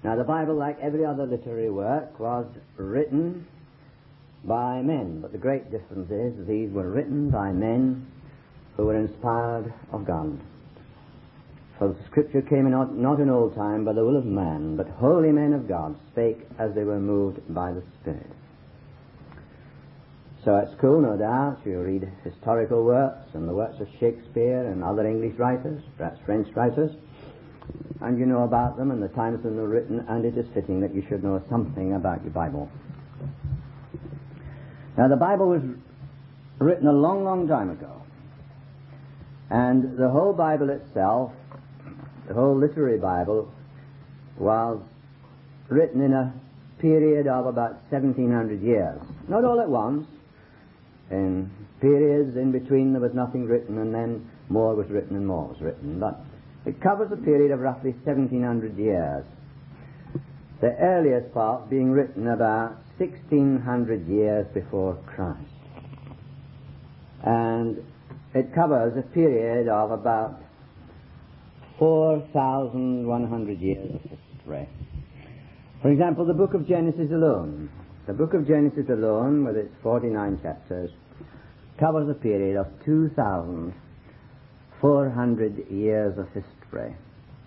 Now, the Bible, like every other literary work, was written by men, but the great difference is that these were written by men who were inspired of God. For the Scripture came not in old time by the will of man, but holy men of God spake as they were moved by the Spirit. So at school, no doubt, you read historical works and the works of Shakespeare and other English writers, perhaps French writers, and you know about them and the times when they were written, and it is fitting that you should know something about your Bible. Now, the Bible was written a long, long time ago, and the whole Bible itself, the whole literary Bible, was written in a period of about 1700 years. Not all at once. In periods in between there was nothing written, and then more was written and more was written. But it covers a period of roughly 1700 years. The earliest part being written about 1600 years before Christ. And it covers a period of about 4,100 years of history. For example, the book of Genesis alone. The book of Genesis alone, with its 49 chapters, covers a period of 2,400 years of history.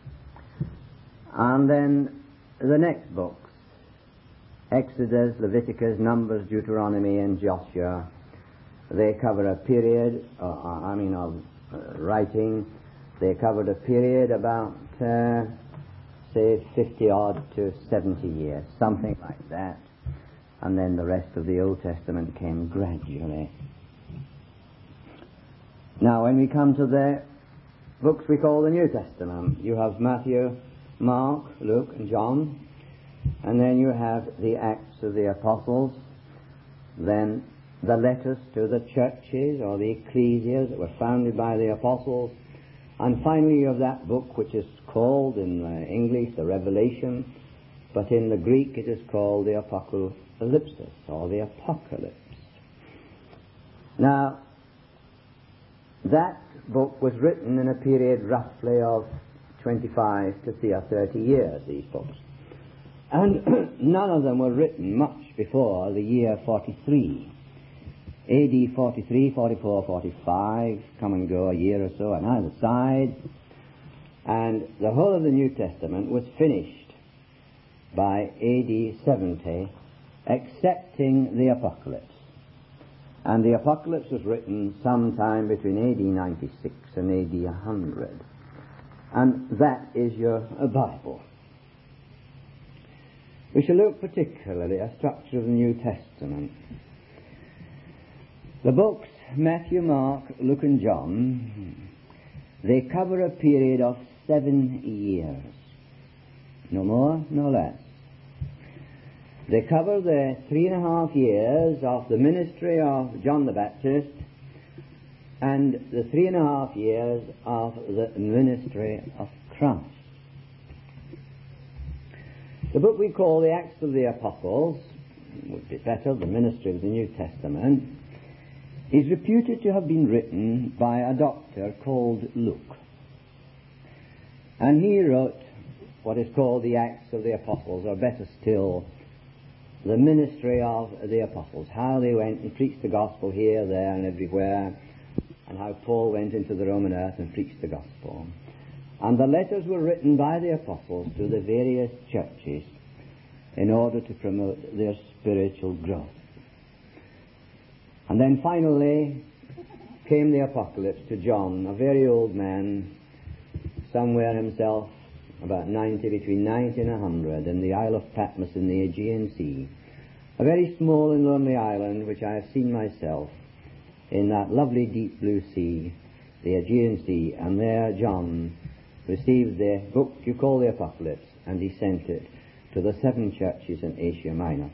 And then the next books, Exodus, Leviticus, Numbers, Deuteronomy, and Joshua, they cover a period, of writing. They covered a period about, say, 50 odd to 70 years, something like that. And then the rest of the Old Testament came gradually. Now, when we come to the books we call the New Testament, you have Matthew, Mark, Luke, and John, and then you have the Acts of the Apostles, then the letters to the churches or the ecclesias that were founded by the apostles, and finally you have that book which is called in English the Revelation, but in the Greek it is called the Apocalypsis, or the Apocalypse. Now, that book was written in a period roughly of 25 to 30 years, these books. And none of them were written much before the year 43. AD 43, 44, 45, come and go a year or so on either side. And the whole of the New Testament was finished by AD 70, excepting the Apocalypse. And the Apocalypse was written sometime between AD 96 and AD 100. And that is your Bible. We shall look particularly at the structure of the New Testament. The books, Matthew, Mark, Luke, and John, they cover a period of 7 years. No more, no less. They cover the 3.5 years of the ministry of John the Baptist and the 3.5 years of the ministry of Christ. The book we call the Acts of the Apostles, would be better, the ministry of the New Testament, is reputed to have been written by a doctor called Luke. And he wrote what is called the Acts of the Apostles, or better still, the ministry of the Apostles, how they went and preached the gospel here, there, and everywhere, and how Paul went into the Roman earth and preached the gospel. And the letters were written by the apostles to the various churches in order to promote their spiritual growth. And then finally came the Apocalypse to John, a very old man, somewhere himself about 90, between 90 and 100, in the Isle of Patmos in the Aegean Sea, a very small and lonely island which I have seen myself in that lovely deep blue sea, the Aegean Sea, and there John received the book you call the Apocalypse, and he sent it to the 7 churches in Asia Minor.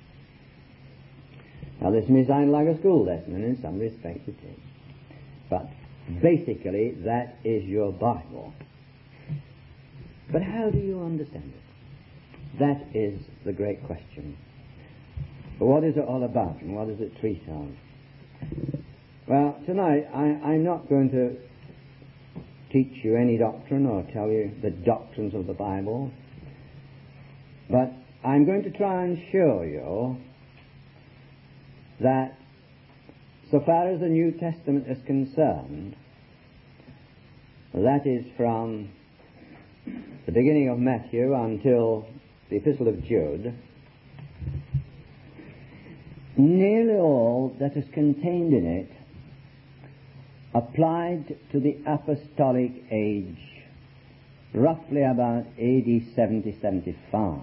Now this may sound like a school lesson, and in some respects it is. But basically that is your Bible. But how do you understand it? That is the great question. But what is it all about, and what does it treat of? Well, tonight I'm not going to teach you any doctrine or tell you the doctrines of the Bible. But I'm going to try and show you that so far as the New Testament is concerned, that is from the beginning of Matthew until the Epistle of Jude, nearly all that is contained in it applied to the apostolic age, roughly about AD 70-75.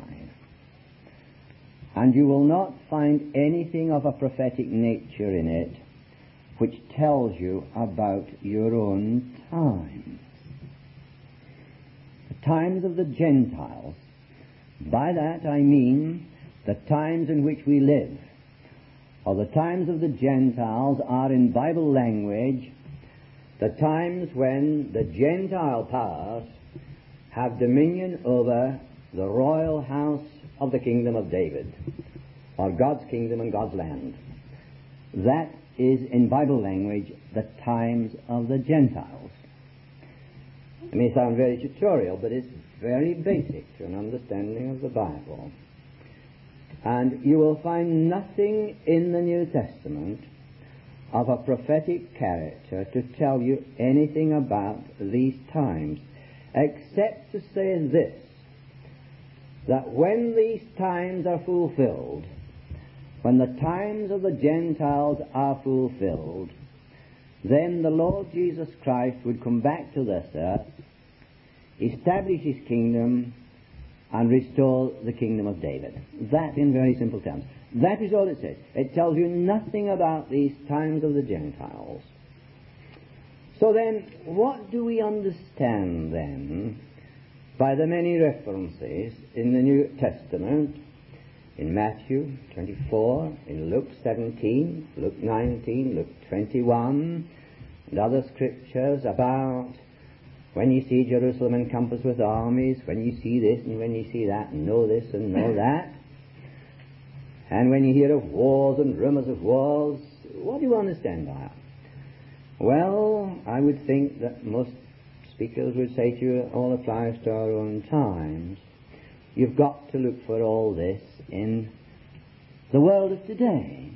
And you will not find anything of a prophetic nature in it which tells you about your own time. The times of the Gentiles. By that I mean the times in which we live, or the times of the Gentiles are in Bible language the times when the Gentile powers have dominion over the royal house of the kingdom of David, or God's kingdom and God's land. That is, in Bible language, the times of the Gentiles. It may sound very tutorial, but it's very basic to an understanding of the Bible. And you will find nothing in the New Testament of a prophetic character to tell you anything about these times, except to say this, that when these times are fulfilled, when the times of the Gentiles are fulfilled, then the Lord Jesus Christ would come back to this earth, establish his kingdom, and restore the kingdom of David. That in very simple terms. That is all it says. It tells you nothing about these times of the Gentiles. So then, what do we understand then by the many references in the New Testament, in Matthew 24, in Luke 17, Luke 19, Luke 21, and other scriptures about when you see Jerusalem encompassed with armies, when you see this and when you see that, and know this and know that, and when you hear of wars and rumors of wars, what do you understand by that? Well, I would think that most speakers would say to you, it all applies to our own times. You've got to look for all this in the world of today.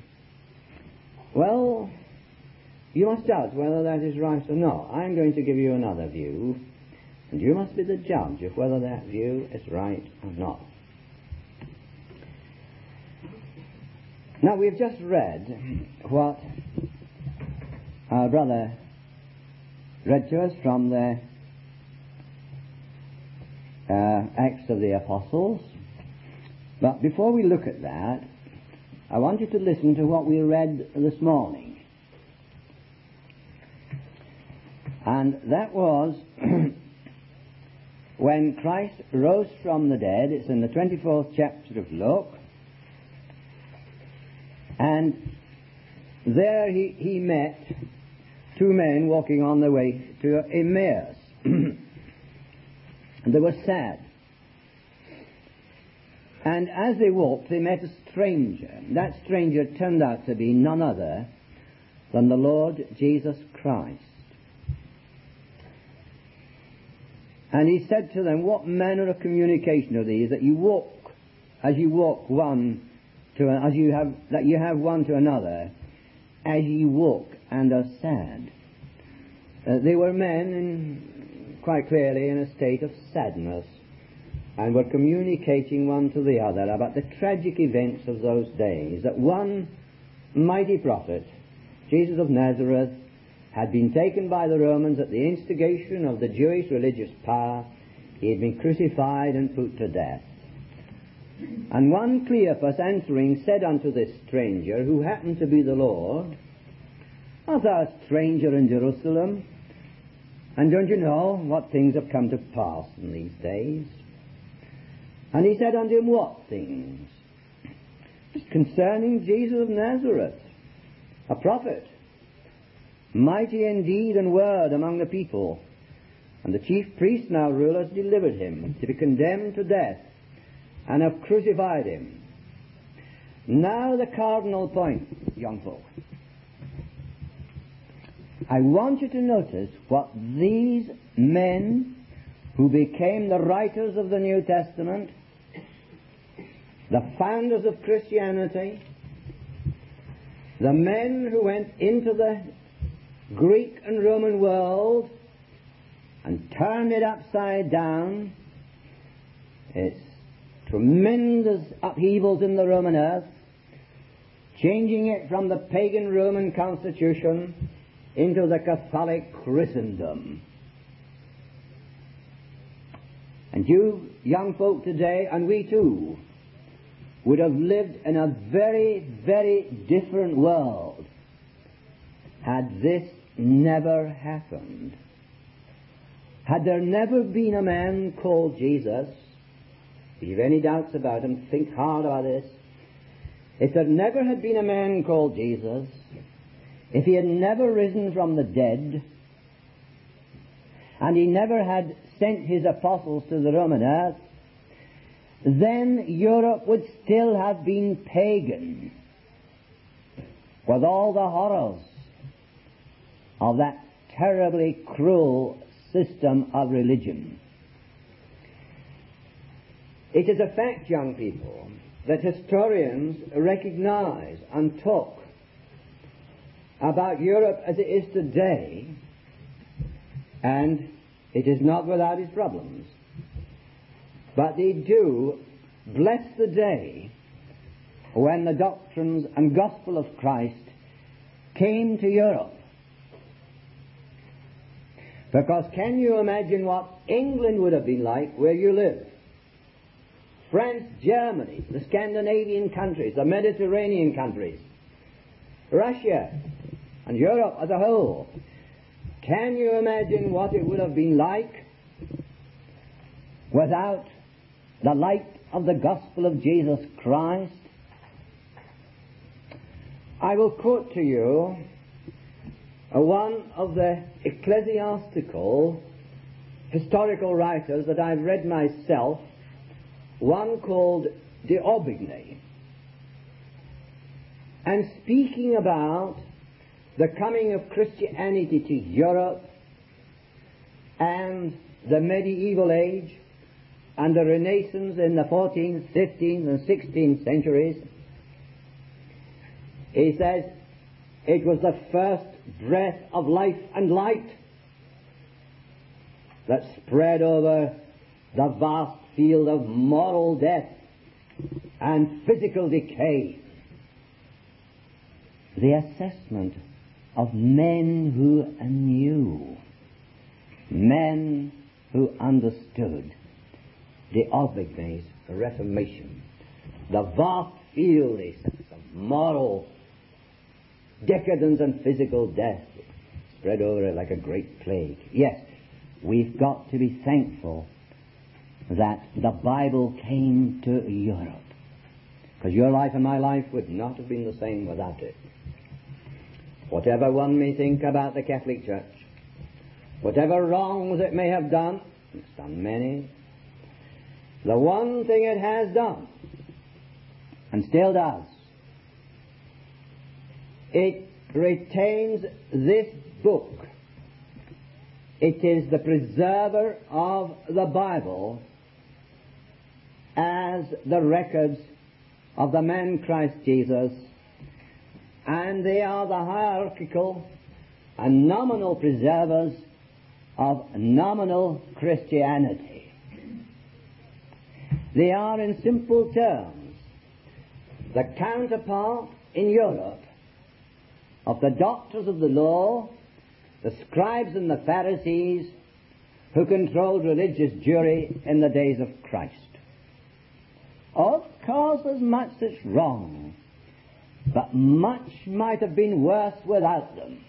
Well, you must judge whether that is right or not. I'm going to give you another view, and you must be the judge of whether that view is right or not. Now, we've just read what our brother read to us from the Acts of the Apostles. But before we look at that, I want you to listen to what we read this morning. And that was when Christ rose from the dead. It's in the 24th chapter of Luke. And there he met two men walking on their way to Emmaus. And they were sad. And as they walked, they met a stranger. That stranger turned out to be none other than the Lord Jesus Christ. And he said to them, what manner of communication are these that you walk, as you walk one to, as you have, that you have one to another, as ye walk and are sad? They were men quite clearly in a state of sadness, and were communicating one to the other about the tragic events of those days, that one mighty prophet, Jesus of Nazareth, had been taken by the Romans at the instigation of the Jewish religious power. He had been crucified and put to death. And one Cleopas answering said unto this stranger, who happened to be the Lord, art thou a stranger in Jerusalem? And don't you know what things have come to pass in these days? And he said unto him, what things? Concerning Jesus of Nazareth, a prophet, mighty in deed and word among the people. And the chief priests now rulers delivered him to be condemned to death, and have crucified him. Now the cardinal point, young folk. I want you to notice what these men who became the writers of the New Testament the founders of Christianity, the men who went into the Greek and Roman world and turned it upside down. It's tremendous upheavals in the Roman earth, changing it from the pagan Roman constitution into the Catholic Christendom. And you young folk today, and we too, would have lived in a very, very different world had this never happened. Had there never been a man called Jesus, if you have any doubts about him, think hard about this. If there never had been a man called Jesus, if he had never risen from the dead, and he never had sent his apostles to the Roman earth, then Europe would still have been pagan, with all the horrors of that terribly cruel system of religion. It is a fact, young people, that historians recognize and talk about Europe as it is today, and it is not without its problems. But they do bless the day when the doctrines and gospel of Christ came to Europe. Because can you imagine what England would have been like where you live? France, Germany, the Scandinavian countries, the Mediterranean countries, Russia, and Europe as a whole. Can you imagine what it would have been like without the light of the gospel of Jesus Christ? I will quote to you one of the ecclesiastical historical writers that I've read myself, one called D'Aubigné, and speaking about the coming of Christianity to Europe and the medieval age and the Renaissance in the 14th, 15th and 16th centuries. He says it was the first breath of life and light that spread over the vast field of moral death and physical decay. The assessment of men who knew, men who understood D'Aubigné's Reformation. The vast field, he says, of moral decadence and physical death spread over it like a great plague. Yes, we've got to be thankful that the Bible came to Europe, because your life and my life would not have been the same without it. Whatever one may think about the Catholic Church, whatever wrongs it may have done, it's done many, the one thing it has done, and still does, it retains this book. It is the preserver of the Bible as the records of the man Christ Jesus, and they are the hierarchical and nominal preservers of nominal Christianity. They are, in simple terms, the counterpart in Europe of the doctors of the law, the scribes and the Pharisees who controlled religious jury in the days of Christ. Of course, there's much that's wrong, but much might have been worse without them.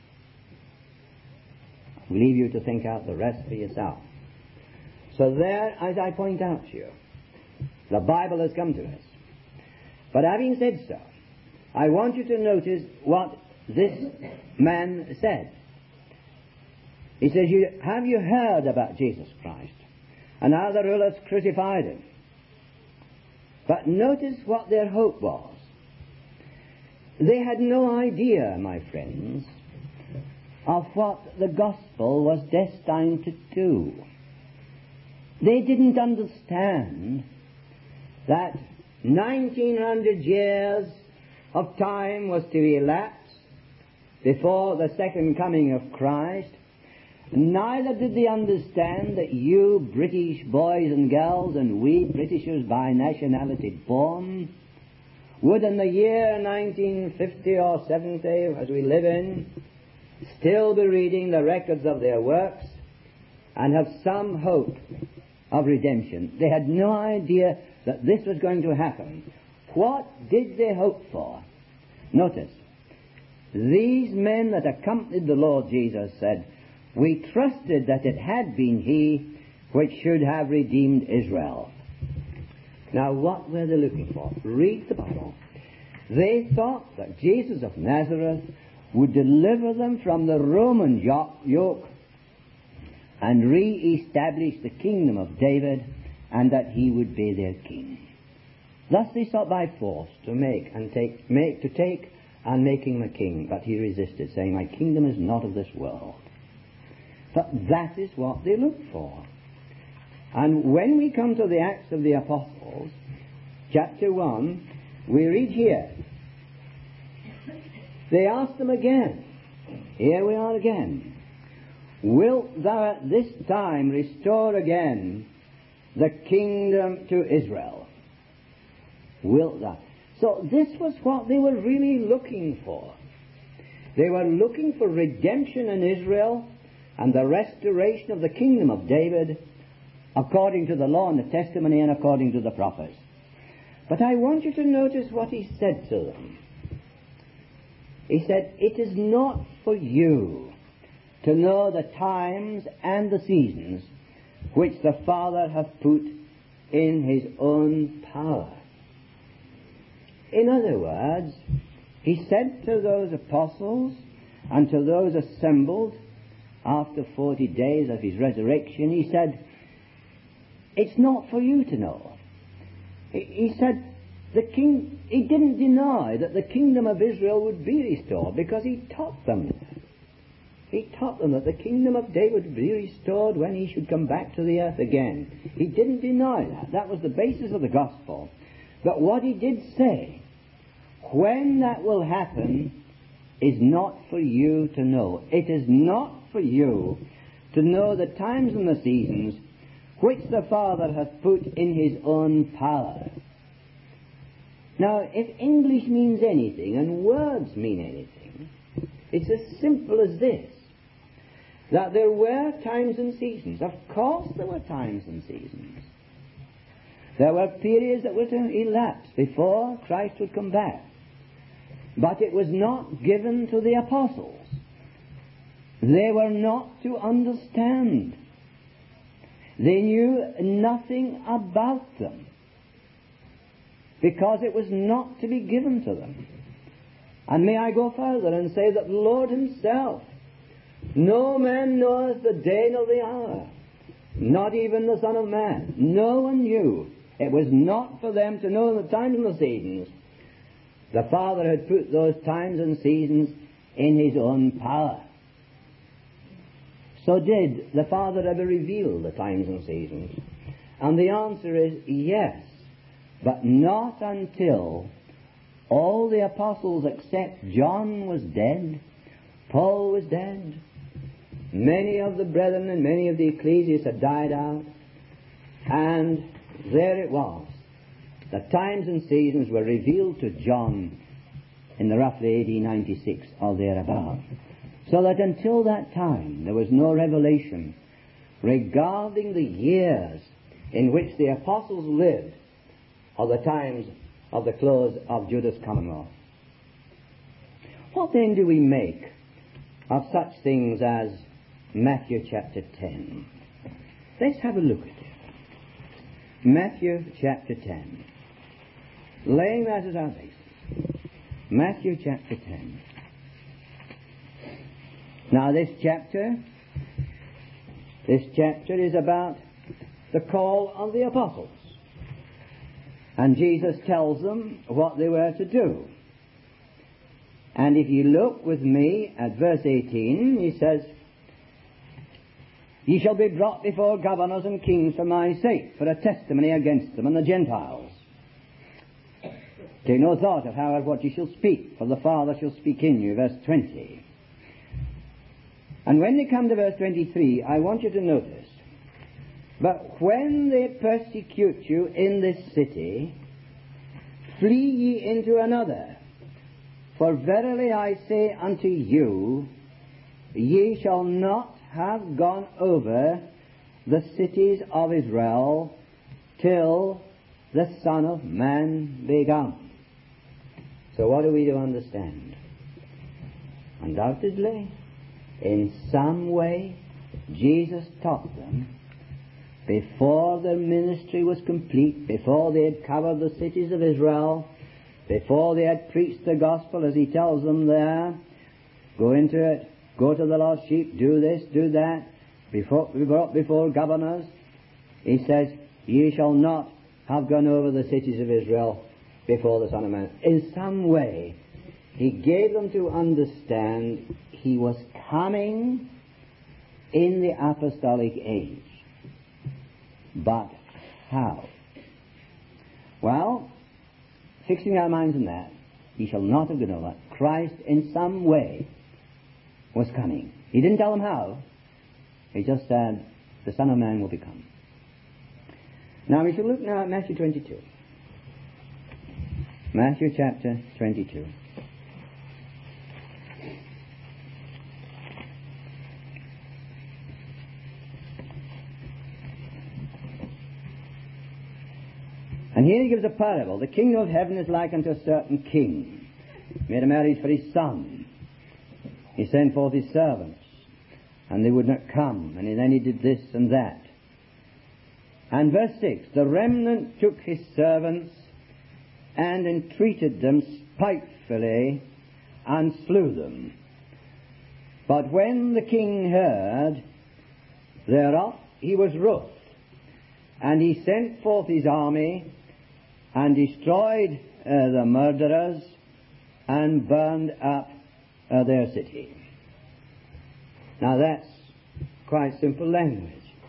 I'll leave you to think out the rest for yourself. So there, as I point out to you, the Bible has come to us. But having said so, I want you to notice what this man said. He says, have you heard about Jesus Christ and how the rulers crucified him? But notice what their hope was. They had no idea, my friends, of what the gospel was destined to do. They didn't understand that 1900 years of time was to elapse before the second coming of Christ. Neither did they understand that you British boys and girls, and we Britishers by nationality born, would in the year 1950 or 70, as we live in, still be reading the records of their works and have some hope of redemption. They had no idea that this was going to happen. What did they hope for? Notice, these men that accompanied the Lord Jesus said, "We trusted that it had been He which should have redeemed Israel." Now, what were they looking for? Read the Bible. They thought that Jesus of Nazareth would deliver them from the Roman yoke and re-establish the kingdom of David, and that He would be their king. Thus they sought by force to take and making him a king, but He resisted, saying, "My kingdom is not of this world." But that is what they looked for. And when we come to the Acts of the Apostles, chapter 1, we read here, they asked them again, here we are again, "Wilt thou at this time restore again the kingdom to Israel?" Wilt thou? So this was what they were really looking for. They were looking for redemption in Israel and the restoration of the kingdom of David according to the law and the testimony and according to the prophets. But I want you to notice what He said to them. He said, "It is not for you to know the times and the seasons which the Father hath put in His own power." In other words, He said to those apostles and to those assembled after 40 days of His resurrection, He said, it's not for you to know. He said, He didn't deny that the kingdom of Israel would be restored, because He taught them. He taught them that the kingdom of David would be restored when He should come back to the earth again. He didn't deny that. That was the basis of the gospel. But what He did say, when that will happen, is not for you to know. It is not for you to know the times and the seasons which the Father hath put in His own power. Now, if English means anything, and words mean anything, it's as simple as this, that there were times and seasons. Of course there were times and seasons. There were periods that were to elapse before Christ would come back. But it was not given to the apostles. They were not to understand. They knew nothing about them, because it was not to be given to them. And may I go further and say that the Lord Himself, no man knoweth the day nor the hour, not even the Son of Man. No one knew. It was not for them to know the times and the seasons. The Father had put those times and seasons in His own power. So did the Father ever reveal the times and seasons? And the answer is yes, but not until all the apostles except John was dead, Paul was dead, many of the brethren and many of the ecclesias had died out, and there it was. The times and seasons were revealed to John in the roughly AD 96 or thereabout. So that until that time there was no revelation regarding the years in which the apostles lived, or the times of the close of Judah's commonwealth. What then do we make of such things as Matthew chapter 10? Let's have a look at it. Matthew chapter 10. Laying that as our basis. Matthew chapter 10. Now this chapter is about the call of the apostles. And Jesus tells them what they were to do. And if you look with me at verse 18, He says, "Ye shall be brought before governors and kings for my sake, for a testimony against them and the Gentiles." Take no thought of how or what you shall speak, for the Father shall speak in you. Verse 20. And when they come to verse 23, I want you to notice, but when they persecute you in this city, flee ye into another. For verily I say unto you, ye shall not have gone over the cities of Israel till the Son of Man be come. So what are we to understand? Undoubtedly, in some way, Jesus taught them before their ministry was complete, before they had covered the cities of Israel, before they had preached the gospel, as he tells them there, go into it, go to the lost sheep, do this, do that, before governors, he says, ye shall not have gone over the cities of Israel before the Son of Man. In some way, he gave them to understand he was coming in the apostolic age. But how? Well, fixing our minds on that, he shall not have gone over. Christ in some way was coming. He didn't tell them how. He just said, the Son of Man will become. Now we shall look now at Matthew 22. Matthew chapter 22. And here he gives a parable. The kingdom of heaven is like unto a certain king. He made a marriage for his son. He sent forth his servants, and they would not come. And then he did this and that. And verse 6, the remnant took his servants and entreated them spitefully and slew them. But when the king heard thereof, he was wroth, and he sent forth his army and destroyed the murderers and burned up their city. Now that's quite simple language.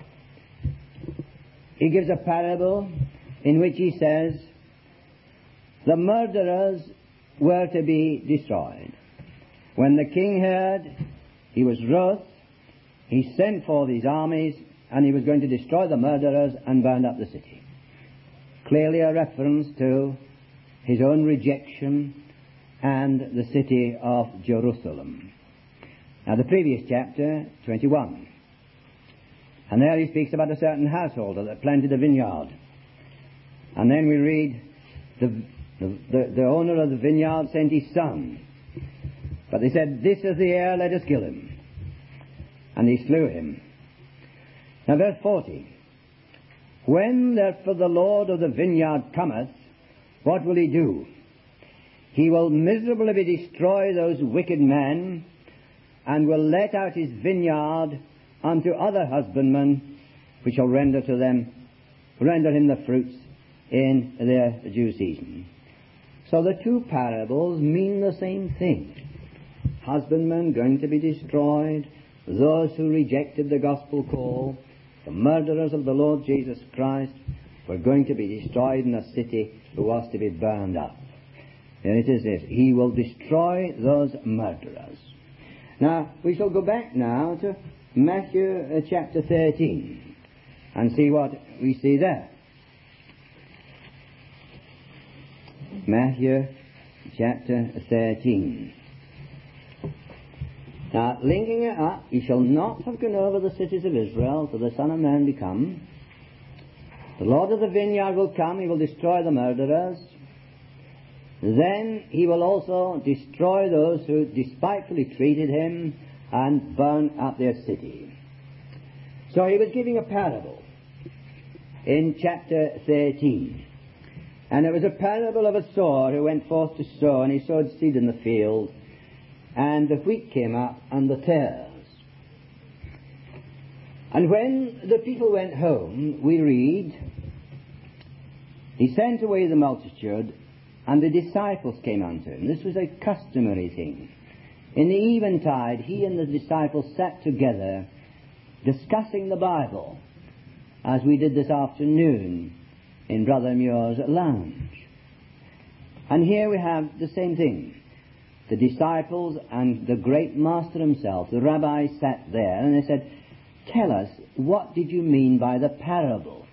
He gives a parable in which he says the murderers were to be destroyed. When the king heard, he was wroth, he sent forth his armies, and he was going to destroy the murderers and burn up the city. Clearly a reference to his own rejection and the city of Jerusalem. Now the previous chapter, 21. And there he speaks about a certain householder that planted a vineyard. And then we read the owner of the vineyard sent his son. But they said, this is the heir, let us kill him. And he slew him. Now verse 40. When therefore the Lord of the vineyard cometh, what will he do? He will miserably destroy those wicked men, and will let out his vineyard unto other husbandmen, which shall render him the fruits in their due season. So the two parables mean the same thing. Husbandmen going to be destroyed, those who rejected the gospel call, the murderers of the Lord Jesus Christ, were going to be destroyed in a city who was to be burned up. And it is this, he will destroy those murderers. Now, we shall go back now to Matthew chapter 13 and see what we see there. Matthew chapter 13. Now, linking it up, he shall not have gone over the cities of Israel till the Son of Man be come. The Lord of the vineyard will come, he will destroy the murderers. Then he will also destroy those who despitefully treated him and burn up their city. So he was giving a parable in chapter 13. And it was a parable of a sower who went forth to sow, and he sowed seed in the field, and the wheat came up and the tares. And when the people went home, we read, he sent away the multitude, and the disciples came unto him. This was a customary thing. In the eventide, he and the disciples sat together discussing the Bible, as we did this afternoon in Brother Muir's lounge. And here we have the same thing. The disciples and the great master himself, the rabbi, sat there and they said, "Tell us, what did you mean by the parable?"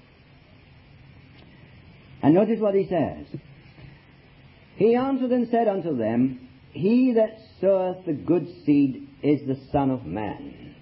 And notice what he says. He answered and said unto them, "He that soweth the good seed is the Son of Man."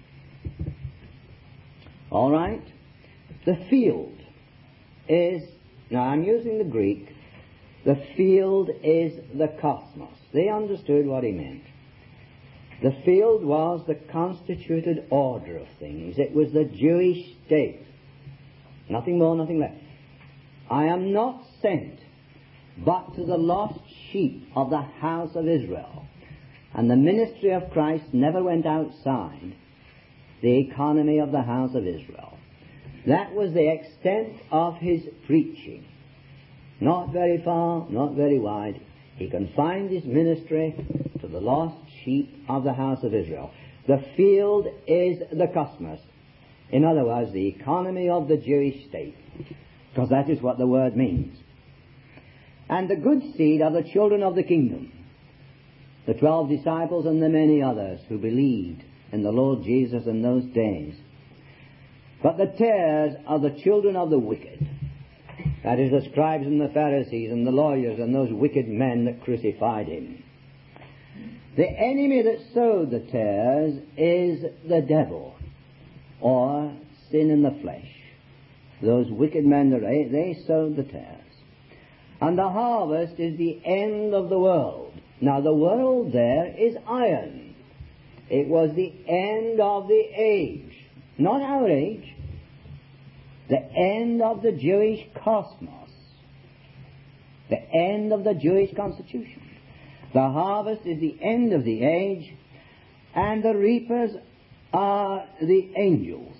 All right? The field is, now I'm using the Greek, the field is the cosmos. They understood what he meant. The field was the constituted order of things. It was the Jewish state. Nothing more, nothing less. I am not sent but to the lost sheep of the house of Israel. And the ministry of Christ never went outside the economy of the house of Israel. That was the extent of his preaching. Not very far, not very wide. He confined his ministry to the lost sheep of the house of Israel. The field is the cosmos. In other words, the economy of the Jewish state. Because that is what the word means. And the good seed are the children of the kingdom. The 12 disciples and the many others who believed in the Lord Jesus in those days. But the tares are the children of the wicked. That is, the scribes and the Pharisees and the lawyers and those wicked men that crucified him. The enemy that sowed the tares is the devil, or sin in the flesh. Those wicked men, they sowed the tares. And the harvest is the end of the world. Now the world there is iron. It was the end of the age. Not our age. The end of the Jewish cosmos. The end of the Jewish constitution. The harvest is the end of the age, and the reapers are the angels.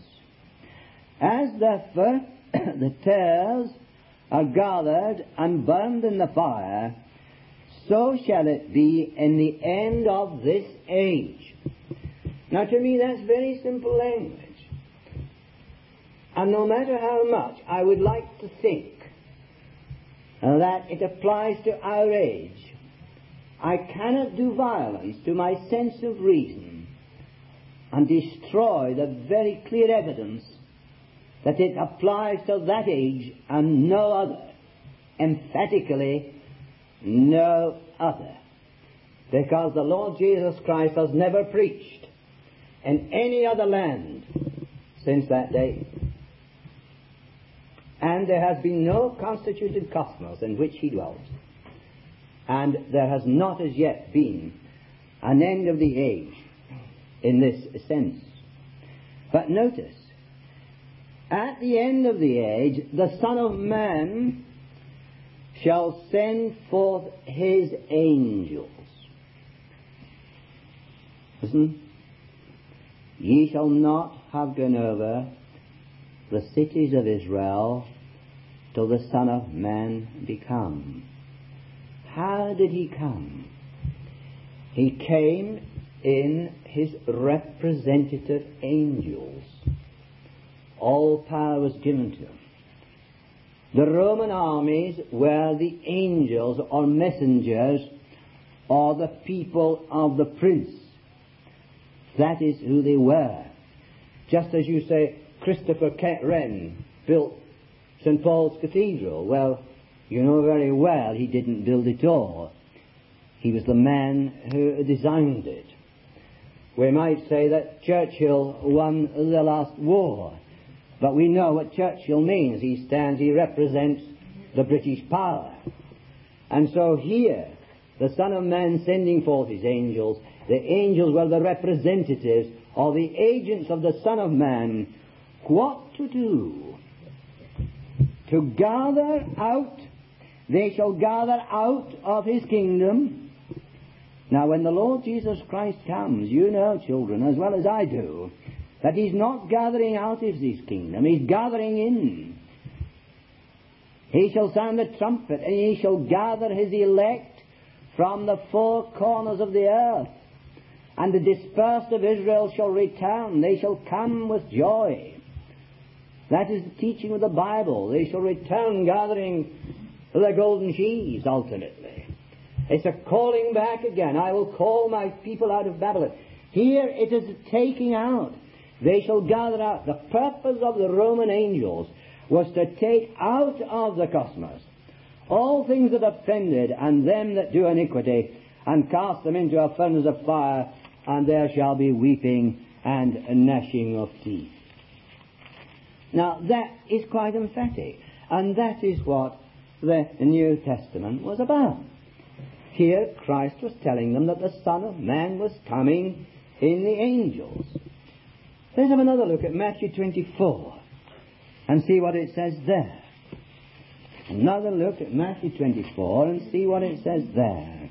As therefore the tares are gathered and burned in the fire, so shall it be in the end of this age. Now to me that's very simple language. And no matter how much I would like to think that it applies to our age, I cannot do violence to my sense of reason and destroy the very clear evidence that it applies to that age and no other. Emphatically, no other. Because the Lord Jesus Christ has never preached in any other land since that day. And there has been no constituted cosmos in which he dwelt. And there has not as yet been an end of the age in this sense. But notice, at the end of the age, the Son of Man shall send forth his angels. Listen. Ye shall not have gone over the cities of Israel till the Son of Man be come. How did he come? He came in his representative angels. All power was given to him. The Roman armies were the angels or messengers or the people of the prince. That is who they were. Just as you say, Christopher Wren built St. Paul's Cathedral. Well, you know very well he didn't build it all. He was the man who designed it. We might say that Churchill won the last war. But we know what Churchill means. He represents the British power. And so here, the Son of Man sending forth his angels, the angels were the representatives or the agents of the Son of Man. What to do? To gather out, they shall gather out of his kingdom. Now when the Lord Jesus Christ comes, you know, children, as well as I do, that he's not gathering out of his kingdom, he's gathering in. He shall sound the trumpet, and he shall gather his elect from the four corners of the earth. And the dispersed of Israel shall return, they shall come with joy. That is the teaching of the Bible. They shall return gathering the golden sheaves, ultimately. It's a calling back again. I will call my people out of Babylon. Here it is a taking out. They shall gather out. The purpose of the Roman angels was to take out of the cosmos all things that offended and them that do iniquity, and cast them into a furnace of fire, and there shall be weeping and gnashing of teeth. Now that is quite emphatic, and that is what the New Testament was about. Here Christ was telling them that the Son of Man was coming in the angels. Let's have another look at Matthew 24 and see what it says there. Another look at Matthew 24 and see what it says there.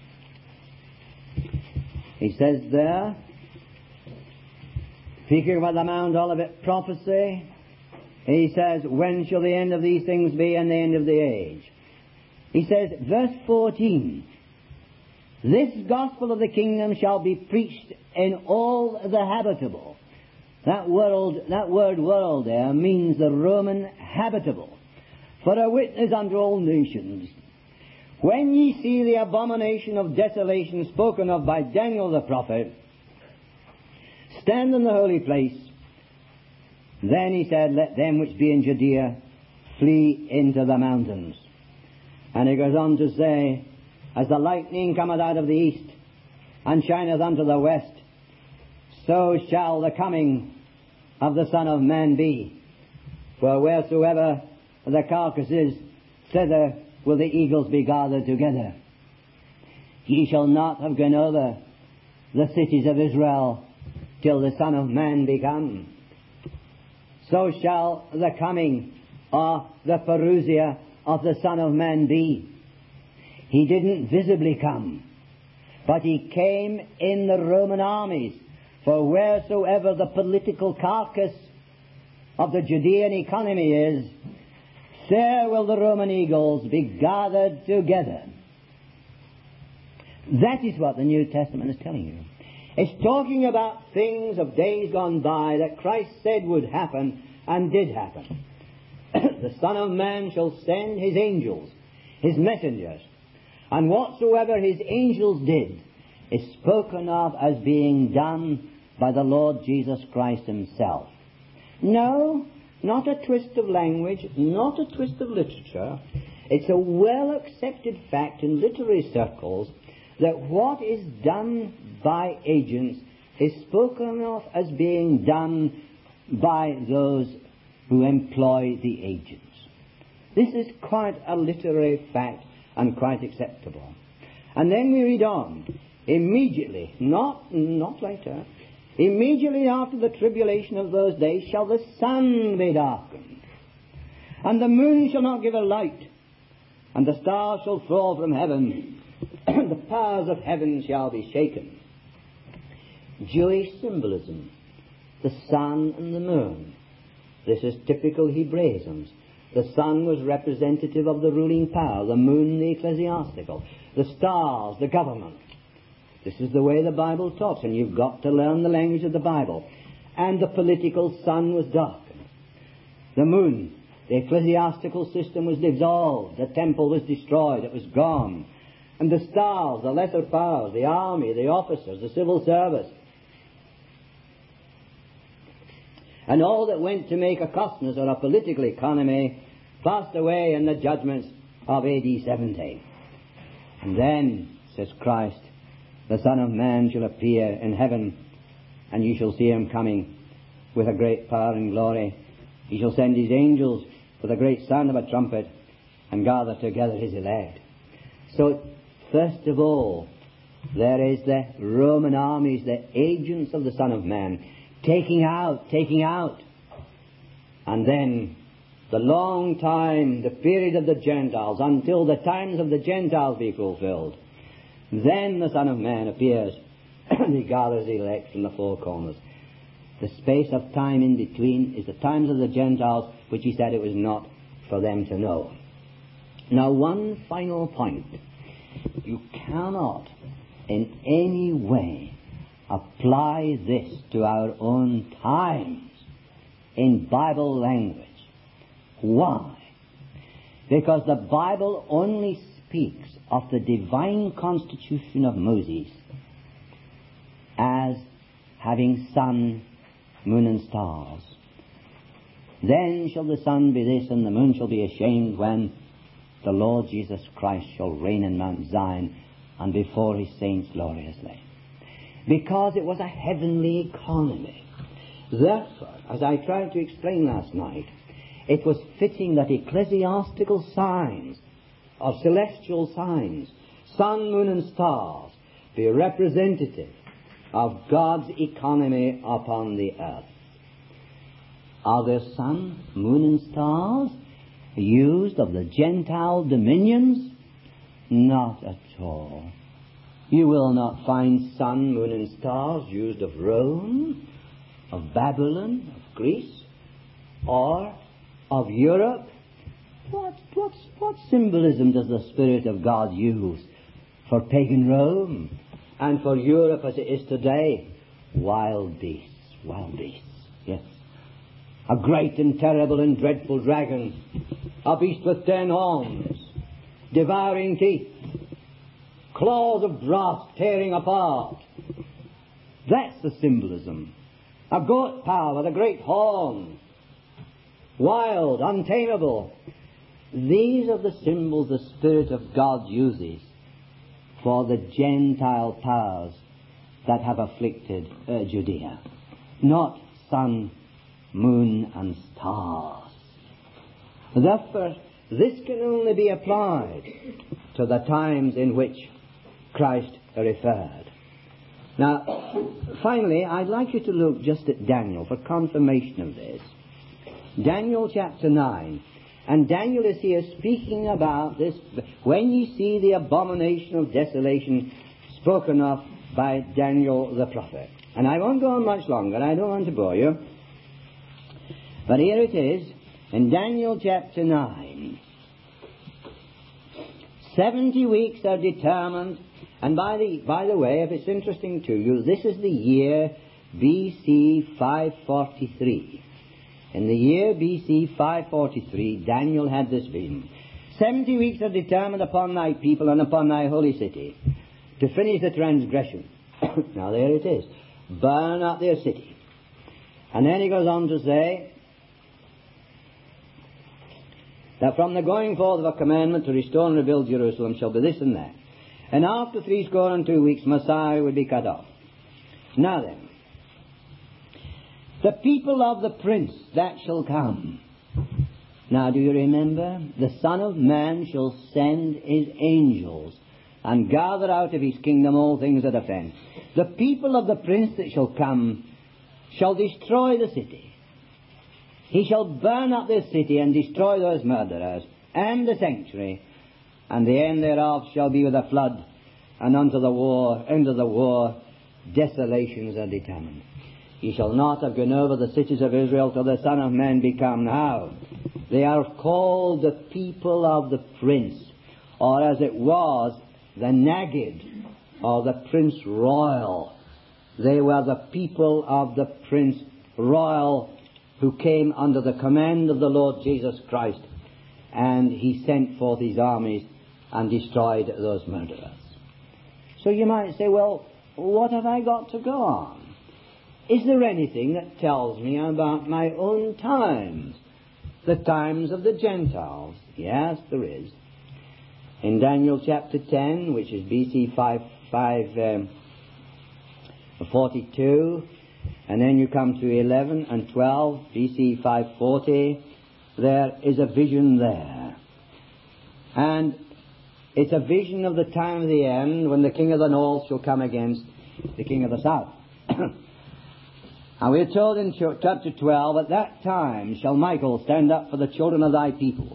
He says there, speaking about the Mount Olivet prophecy, he says, when shall the end of these things be and the end of the age? He says, verse 14, this gospel of the kingdom shall be preached in all the habitable. That word world there means the Roman habitable. For a witness unto all nations. When ye see the abomination of desolation spoken of by Daniel the prophet, stand in the holy place. Then he said, let them which be in Judea flee into the mountains. And he goes on to say, as the lightning cometh out of the east, and shineth unto the west, so shall the coming of the Son of Man be. For wheresoever the carcass is, thither will the eagles be gathered together. Ye shall not have gone over the cities of Israel till the Son of Man be come. So shall the coming or the parousia of the Son of Man be. He didn't visibly come, but he came in the Roman armies. For wheresoever the political carcass of the Judean economy is, there will the Roman eagles be gathered together. That is what the New Testament is telling you. It's talking about things of days gone by that Christ said would happen and did happen. The Son of Man shall send his angels, his messengers, and whatsoever his angels did is spoken of as being done by the Lord Jesus Christ himself. No, not a twist of language, not a twist of literature. It's a well-accepted fact in literary circles that what is done by agents is spoken of as being done by those who employ the agents. This is quite a literary fact and quite acceptable. And then we read on. Immediately, not later, immediately after the tribulation of those days shall the sun be darkened, and the moon shall not give a light, and the stars shall fall from heaven, and the powers of heaven shall be shaken. Jewish symbolism, the sun and the moon. This is typical Hebraisms. The sun was representative of the ruling power, the moon the ecclesiastical, the stars the government. This is the way the Bible talks, and you've got to learn the language of the Bible. And the political sun was darkened. The moon, the ecclesiastical system was dissolved. The temple was destroyed. It was gone. And the stars, the lesser powers, the army, the officers, the civil service, and all that went to make a cosmos or a political economy passed away in the judgments of AD 70. And then, says Christ, the Son of Man shall appear in heaven, and ye shall see him coming with a great power and glory. He shall send his angels with a great sound of a trumpet, and gather together his elect. So, first of all, there is the Roman armies, the agents of the Son of Man, taking out. And then the long time, the period of the Gentiles, until the times of the Gentiles be fulfilled. Then the Son of Man appears, and he gathers the elect from the four corners. The space of time in between is the times of the Gentiles, which he said it was not for them to know. Now, one final point. You cannot in any way apply this to our own times in Bible language. Why? Because the Bible only speaks of the divine constitution of Moses as having sun, moon, and stars. Then shall the sun be this, and the moon shall be ashamed, when the Lord Jesus Christ shall reign in Mount Zion, and before his saints gloriously. Because it was a heavenly economy. Therefore, as I tried to explain last night, it was fitting that ecclesiastical signs, or celestial signs, sun, moon, and stars, be representative of God's economy upon the earth. Are there sun, moon, and stars used of the Gentile dominions? Not at all. You will not find sun, moon, and stars used of Rome, of Babylon, of Greece, or of Europe. What symbolism does the Spirit of God use for pagan Rome and for Europe as it is today? Wild beasts, yes. A great and terrible and dreadful dragon, a beast with 10 horns, devouring teeth, claws of brass tearing apart. That's the symbolism. A goat power with a great horn, wild, untamable. These are the symbols the Spirit of God uses for the Gentile powers that have afflicted Judea. Not sun, moon, and stars. Therefore, this can only be applied to the times in which Christ referred. Now, finally, I'd like you to look just at Daniel for confirmation of this. Daniel chapter 9. And Daniel is here speaking about this. When ye see the abomination of desolation spoken of by Daniel the prophet. And I won't go on much longer. I don't want to bore you. But here it is in Daniel chapter 9. 70 weeks are determined. And by the way, if it's interesting to you, this is the year BC 543. In the year BC 543, Daniel had this vision. 70 weeks are determined upon thy people and upon thy holy city to finish the transgression. Now there it is. Burn up their city. And then he goes on to say that from the going forth of a commandment to restore and rebuild Jerusalem shall be this and that. And after 62 weeks, Messiah would be cut off. Now then, the people of the prince that shall come. Now do you remember? The Son of Man shall send his angels and gather out of his kingdom all things that offend. The people of the prince that shall come shall destroy the city. He shall burn up this city and destroy those murderers and the sanctuary, and the end thereof shall be with a flood, and unto the war desolations are determined. Ye shall not have gone over the cities of Israel till the Son of Man be come. Now, they are called the people of the prince, or as it was, the Nagid, or the Prince Royal. They were the people of the Prince Royal who came under the command of the Lord Jesus Christ, and he sent forth his armies and destroyed those murderers. So you might say, well, what have I got to go on? Is there anything that tells me about my own times? The times of the Gentiles? Yes, there is. In Daniel chapter 10, which is BC 542, and then you come to 11 and 12, BC 540, there is a vision there. And it's a vision of the time of the end when the king of the north shall come against the king of the south. And we are told in chapter 12, at that time shall Michael stand up for the children of thy people.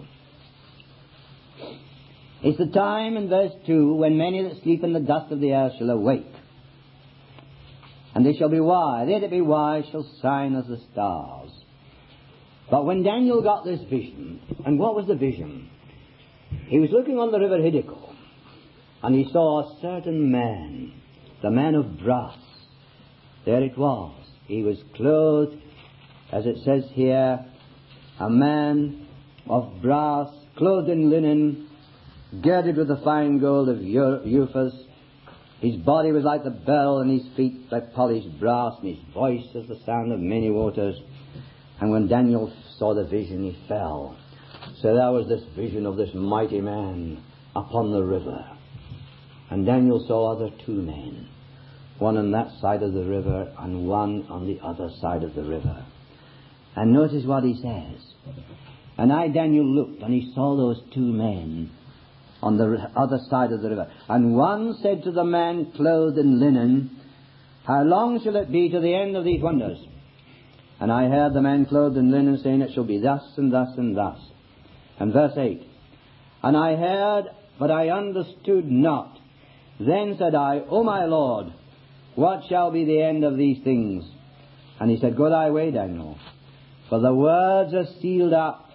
It's the time in verse 2 when many that sleep in the dust of the earth shall awake. And they shall be wise. They that be wise shall shine as the stars. But when Daniel got this vision, and what was the vision? He was looking on the river Hiddekel, and he saw a certain man, the man of brass. There it was. He was clothed, as it says here, a man of brass, clothed in linen, girded with the fine gold of Uphaz. His body was like the beryl, and his feet like polished brass, and his voice as the sound of many waters. And when Daniel saw the vision, he fell. So there was this vision of this mighty man upon the river. And Daniel saw other two men, one on that side of the river and one on the other side of the river. And notice what he says. And I, Daniel, looked, and he saw those two men on the other side of the river. And one said to the man clothed in linen, how long shall it be to the end of these wonders? And I heard the man clothed in linen saying, it shall be thus and thus and thus. And verse 8, and I heard, but I understood not. Then said I, O my Lord, what shall be the end of these things? And he said, go thy way, Daniel, for the words are sealed up,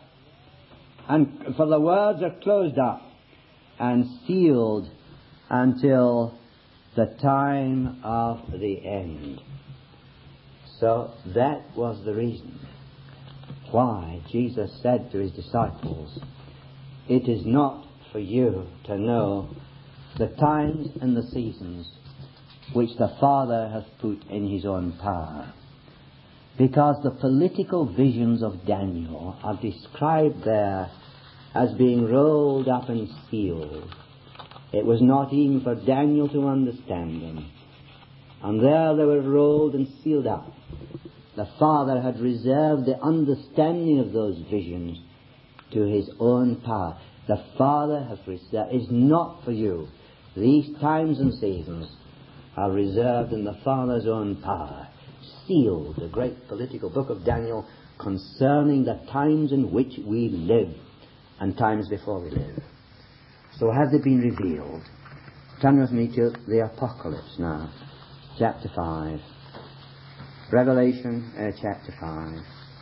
and for the words are closed up and sealed until the time of the end. So that was the reason why Jesus said to his disciples, it is not for you to know the times and the seasons which the Father hath put in his own power. Because the political visions of Daniel are described there as being rolled up and sealed. It was not even for Daniel to understand them. And there they were rolled and sealed up. The Father had reserved the understanding of those visions to his own power. The Father has reserved. It's not for you. These times and seasons are reserved in the Father's own power. Sealed, the great political book of Daniel, concerning the times in which we live and times before we live. So have they been revealed? Turn with me to the Apocalypse now, chapter 5. Revelation chapter 5.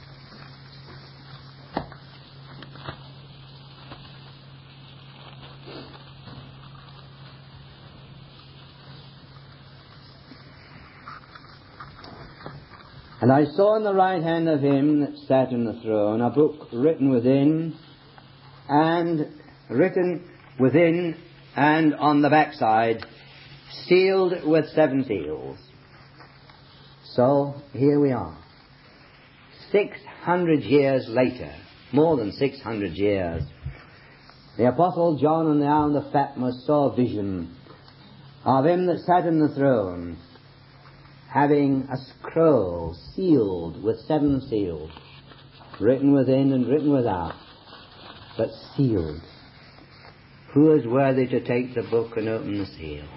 And I saw in the right hand of him that sat on the throne a book written within and on the backside, sealed with 7 seals. So here we are, 600 years later, more than 600 years. The Apostle John on the island of Patmos saw a vision of him that sat on the throne, having a scroll sealed with 7 seals, written within and written without, but sealed. Who is worthy to take the book and open the seals?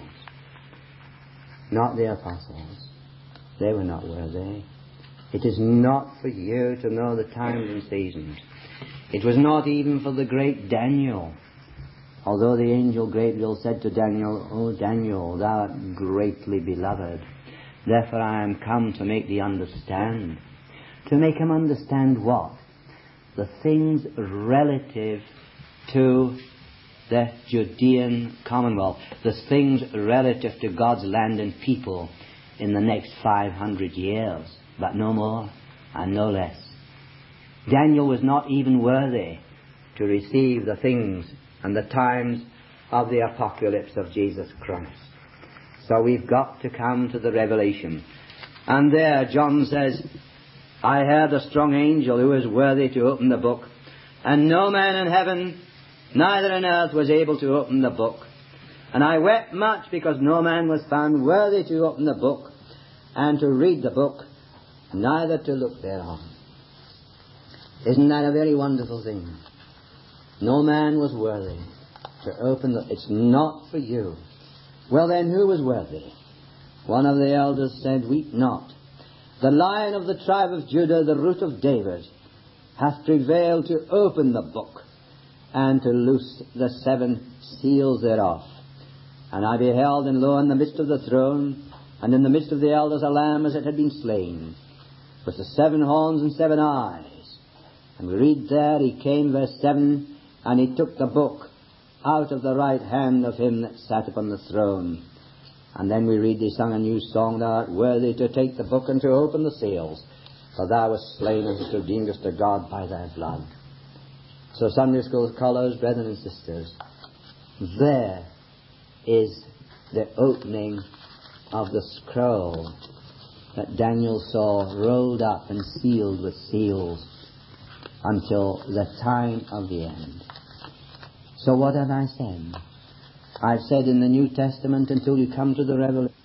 Not the apostles. They were not worthy. It is not for you to know the times and seasons. It was not even for the great Daniel. Although the angel Gabriel said to Daniel, O Daniel, thou art greatly beloved. Therefore I am come to make thee understand. To make him understand what? The things relative to the Judean Commonwealth. The things relative to God's land and people in the next 500 years. But no more and no less. Daniel was not even worthy to receive the things and the times of the apocalypse of Jesus Christ. So we've got to come to the revelation. And there John says, I heard a strong angel who was worthy to open the book, and no man in heaven, neither in earth, was able to open the book. And I wept much because no man was found worthy to open the book and to read the book, neither to look thereon. Isn't that a very wonderful thing? No man was worthy to open the... It's not for you. Well then, who was worthy? One of the elders said, weep not. The Lion of the tribe of Judah, the Root of David, hath prevailed to open the book and to loose the 7 seals thereof. And I beheld, and lo, in the midst of the throne, and in the midst of the elders, a lamb as it had been slain, with the 7 horns and 7 eyes. And we read there, he came, verse 7, and he took the book out of the right hand of him that sat upon the throne. And then we read, they sung a new song, thou art worthy to take the book and to open the seals, for thou wast slain and hast redeemed us to God by thy blood. So Sunday school scholars, brethren and sisters, there is the opening of the scroll that Daniel saw rolled up and sealed with seals until the time of the end. So what have I said? I've said in the New Testament until you come to the Revelation.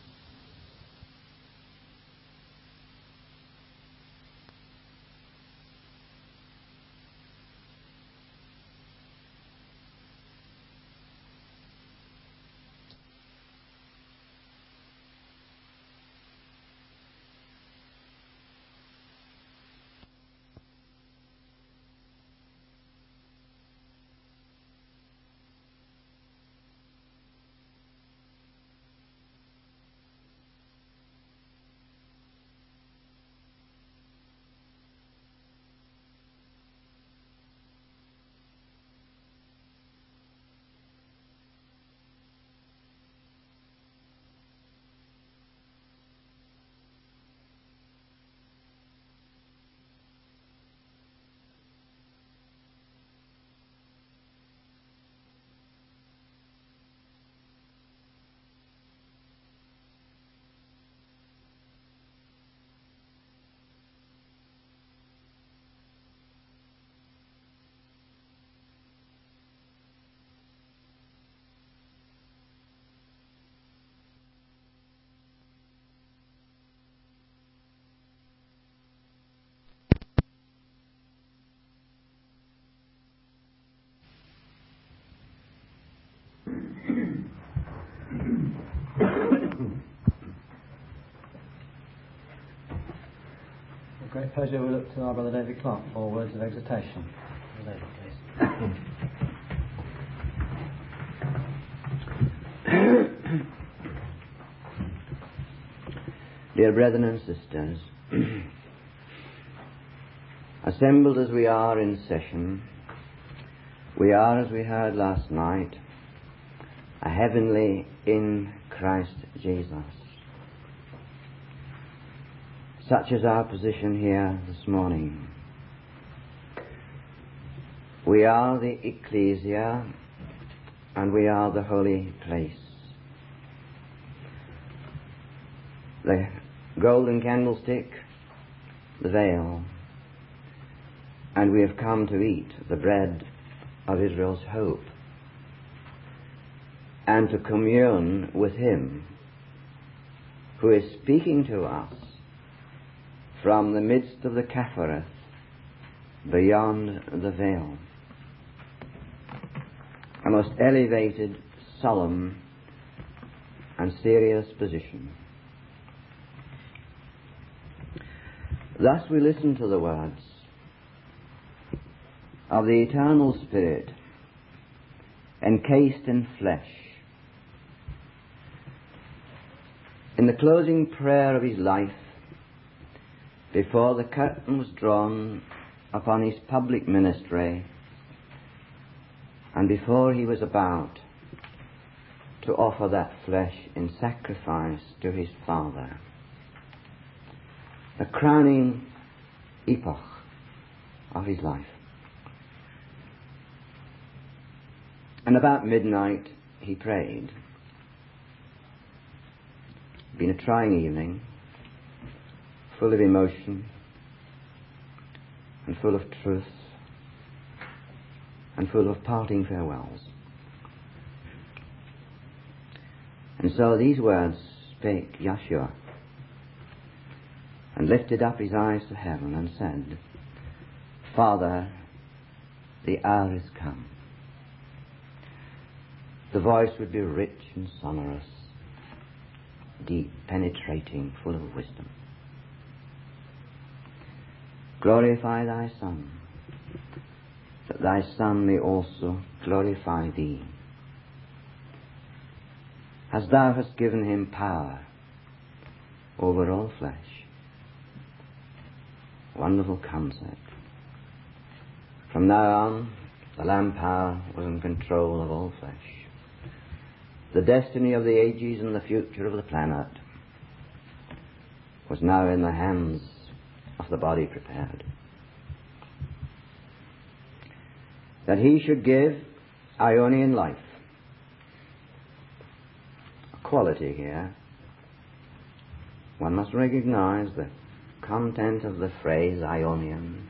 Great pleasure. We look to our Brother David Clark for words of exhortation. David, please. Dear brethren and sisters, assembled as we are in session, we are, as we heard last night, a heavenly in Christ Jesus. Such is our position here this morning. We are the ecclesia and we are the holy place. The golden candlestick, the veil, and we have come to eat the bread of Israel's hope and to commune with Him who is speaking to us from the midst of the Kaphareth, beyond the veil. A most elevated, solemn, and serious position. Thus we listen to the words of the eternal Spirit, encased in flesh. In the closing prayer of His life, before the curtain was drawn upon His public ministry, and before He was about to offer that flesh in sacrifice to His Father, a crowning epoch of His life. And about midnight He prayed. It had been a trying evening, full of emotion and full of truth and full of parting farewells. And so these words spake Yeshua, and lifted up his eyes to heaven and said, Father, the hour is come. The voice would be rich and sonorous, deep, penetrating, full of wisdom. Glorify thy Son, that thy Son may also glorify thee, as thou hast given him power over all flesh. Wonderful concept. From now on, the Lamb power was in control of all flesh. The destiny of the ages and the future of the planet was now in the hands of the body prepared. That he should give Ionian life quality here. One must recognize the content of the phrase Ionian.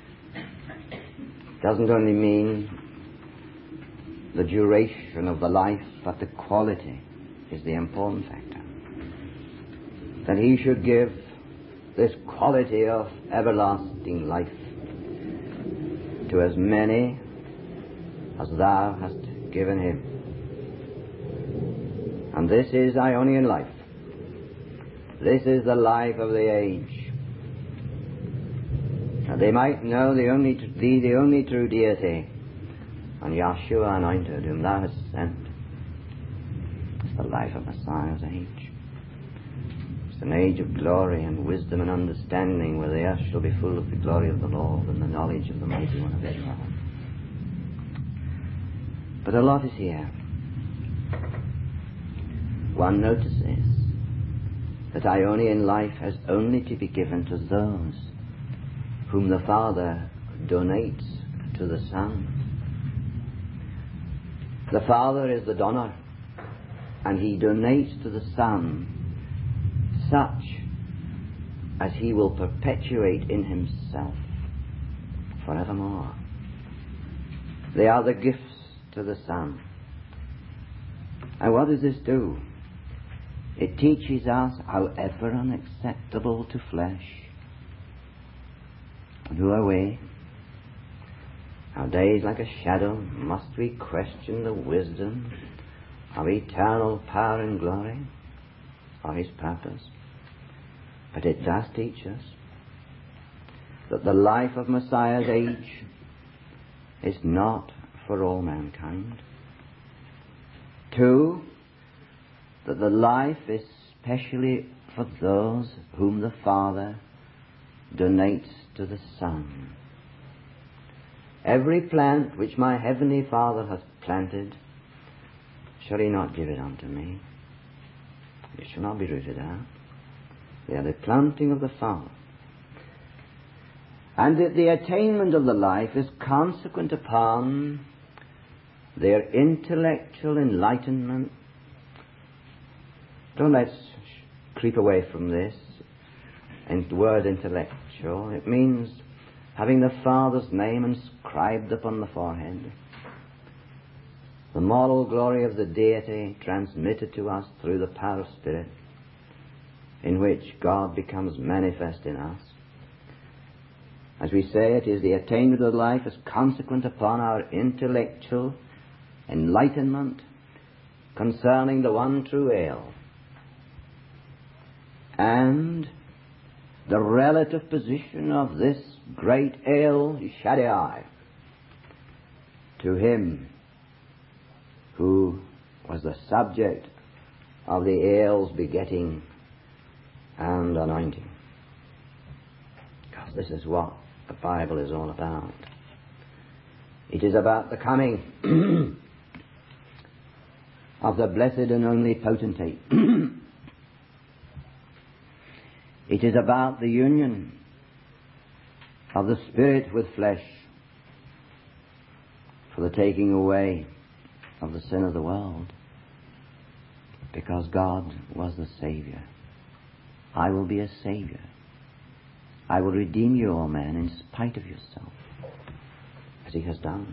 It doesn't only mean the duration of the life, but the quality is the important factor. That he should give this quality of everlasting life to as many as thou hast given him. And this is Ionian life. This is the life of the age. That they might know the only true deity, and Yahshua anointed, whom thou hast sent. It's the life of Messiah's age. It's an age of glory and wisdom and understanding, where the earth shall be full of the glory of the Lord and the knowledge of the Mighty One of Israel. But a lot is here. One notices that Ionian life has only to be given to those whom the Father donates to the Son. The Father is the donor, and he donates to the Son such as he will perpetuate in himself forevermore. They are the gifts to the Son. And what does this do? It teaches us, however unacceptable to flesh, and who are we? Our days like a shadow, must we question the wisdom of eternal power and glory, of his purpose? But it does teach us that the life of Messiah's age is not for all mankind. 2, that the life is specially for those whom the Father donates to the Son. Every plant which my heavenly Father hath planted, shall he not give it unto me? It shall not be rooted out. They are the planting of the Father. And that the attainment of the life is consequent upon their intellectual enlightenment. Don't let's creep away from this. And the word intellectual, it means having the Father's name inscribed upon the forehead. The moral glory of the deity transmitted to us through the power of Spirit, in which God becomes manifest in us. As we say, it is the attainment of life as consequent upon our intellectual enlightenment concerning the one true Ale, and the relative position of this great Ale Shaddai to him who was the subject of the Ale's begetting and anointing. Because this is what the Bible is all about. It is about the coming of the blessed and only potentate. It is about the union of the Spirit with flesh for the taking away of the sin of the world. Because God was the Saviour. I will be a Saviour. I will redeem you, O man, in spite of yourself, as he has done.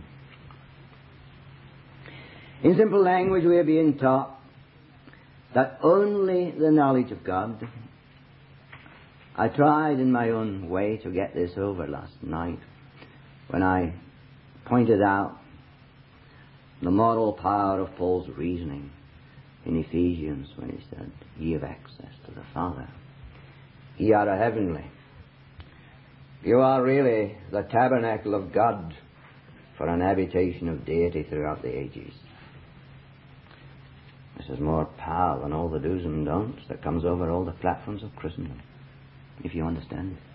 In simple language, we are being taught that only the knowledge of God. I tried in my own way to get this over last night when I pointed out the moral power of Paul's reasoning in Ephesians when he said, ye have access to the Father. Ye are a heavenly. You are really the tabernacle of God for an habitation of deity throughout the ages. This is more power than all the do's and don'ts that comes over all the platforms of Christendom, if you understand it.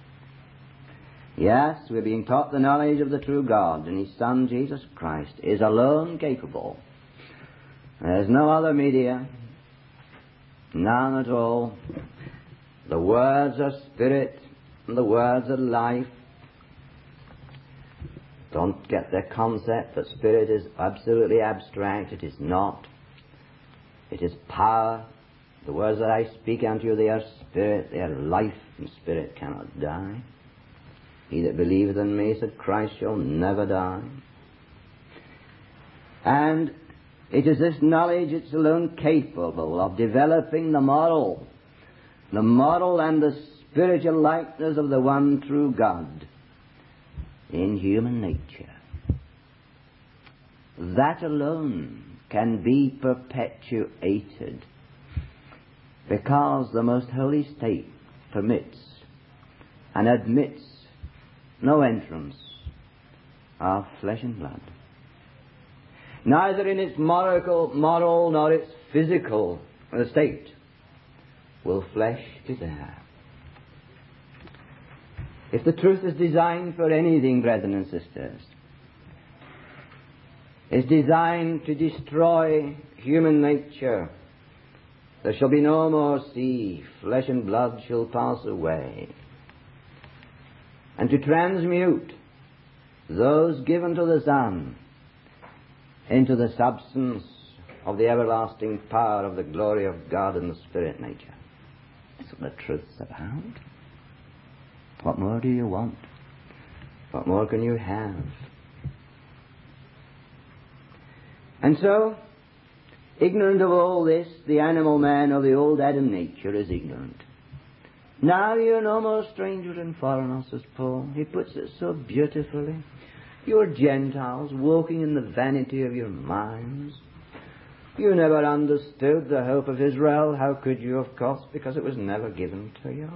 Yes, we're being taught the knowledge of the true God, and his Son, Jesus Christ, is alone capable. There's no other media, none at all. The words are spirit, and the words are life. Don't get the concept that spirit is absolutely abstract. It is not. It is power. The words that I speak unto you, they are spirit, they are life, and spirit cannot die. He that believeth in me, said Christ, shall never die. And it is this knowledge that's alone capable of developing the moral and the spiritual likeness of the one true God in human nature. That alone can be perpetuated because the most holy state permits and admits no entrance of flesh and blood. Neither in its moral nor its physical state will flesh be there. If the truth is designed for anything, brethren and sisters, it's designed to destroy human nature. There shall be no more sea, flesh and blood shall pass away. And to transmute those given to the Son into the substance of the everlasting power of the glory of God and the Spirit nature. That's what the truth's about. What more do you want? What more can you have? And so, ignorant of all this, the animal man of the old Adam nature is ignorant. Now you're no more strangers and foreigners, says Paul. He puts it so beautifully. You're Gentiles walking in the vanity of your minds. You never understood the hope of Israel. How could you, of course? Because it was never given to you.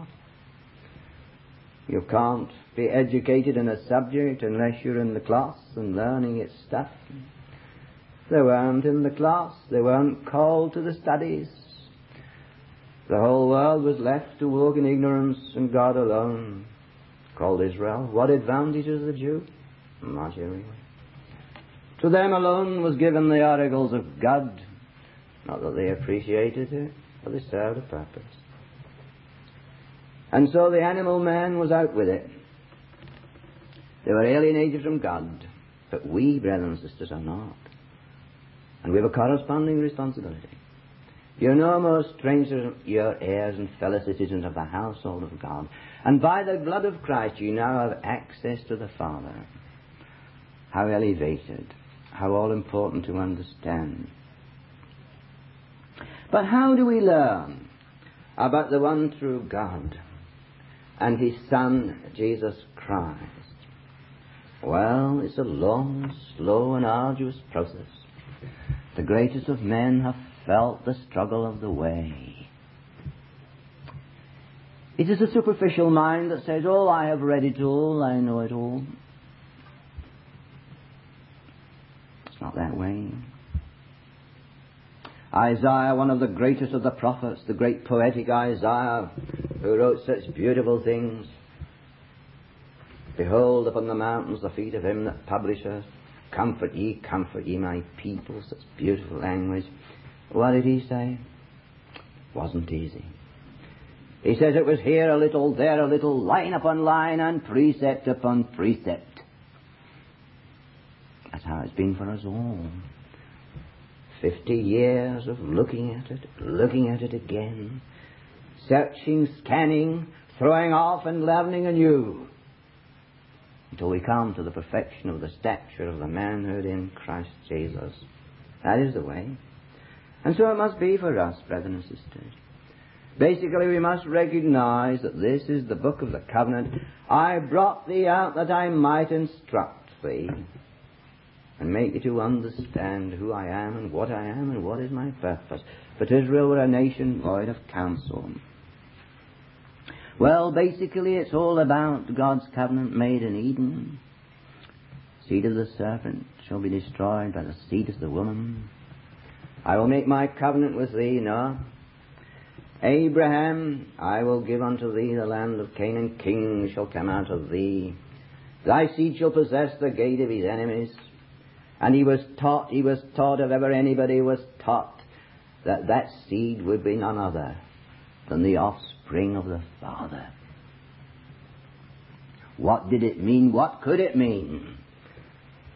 You can't be educated in a subject unless you're in the class and learning its stuff. They weren't in the class. They weren't called to the studies. The whole world was left to walk in ignorance, and God alone called Israel. What advantage is the Jew? Not anyway. To them alone was given the oracles of God. Not that they appreciated it, but they served a purpose. And so the animal man was out with it. They were alienated from God. But we, brothers and sisters, are not. And we have a corresponding responsibility. You're no more strangers, you're heirs and fellow citizens of the household of God. And by the blood of Christ you now have access to the Father. How elevated, how all important to understand. But how do we learn about the one true God and His Son, Jesus Christ? Well, it's a long, slow and arduous process. The greatest of men have felt the struggle of the way. It is a superficial mind that says, oh, I have read it all, I know it all. It's not that way. Isaiah, one of the greatest of the prophets, the great poetic Isaiah, who wrote such beautiful things. Behold upon the mountains the feet of him that publisheth. Comfort ye, my people. Such beautiful language. What did he say? Wasn't easy. He says it was here a little, there a little, line upon line and precept upon precept. That's how it's been for us all. 50 years of looking at it again, searching, scanning, throwing off and learning anew, until we come to the perfection of the stature of the manhood in Christ Jesus. That is the way. And so it must be for us, brethren and sisters. Basically, we must recognize that this is the book of the covenant. I brought thee out that I might instruct thee and make you to understand who I am and what is my purpose. But Israel were a nation void of counsel. Well, basically it's all about God's covenant made in Eden. Seed of the serpent shall be destroyed by the seed of the woman. I will make my covenant with thee, Noah. Abraham, I will give unto thee the land of Canaan. Kings shall come out of thee. Thy seed shall possess the gate of his enemies. And he was taught, if ever anybody was taught, that seed would be none other than the offspring of the Father. What did it mean? What could it mean?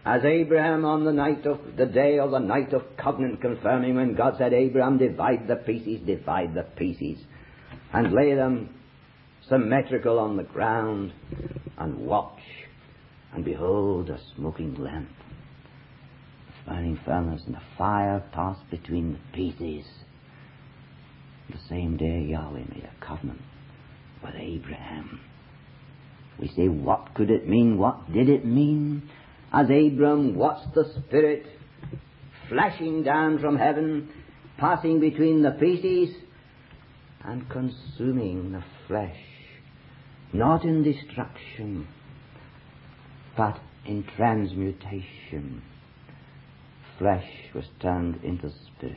as Abraham on the day of the night of covenant confirming, when God said, Abraham, divide the pieces, and lay them symmetrical on the ground, and watch, and behold a smoking lamp, a burning furnace, and the fire passed between the pieces. The same day Yahweh made a covenant with Abraham. We say, what could it mean? What did it mean? As Abram watched the Spirit flashing down from heaven, passing between the pieces, and consuming the flesh, not in destruction, but in transmutation. Flesh was turned into spirit.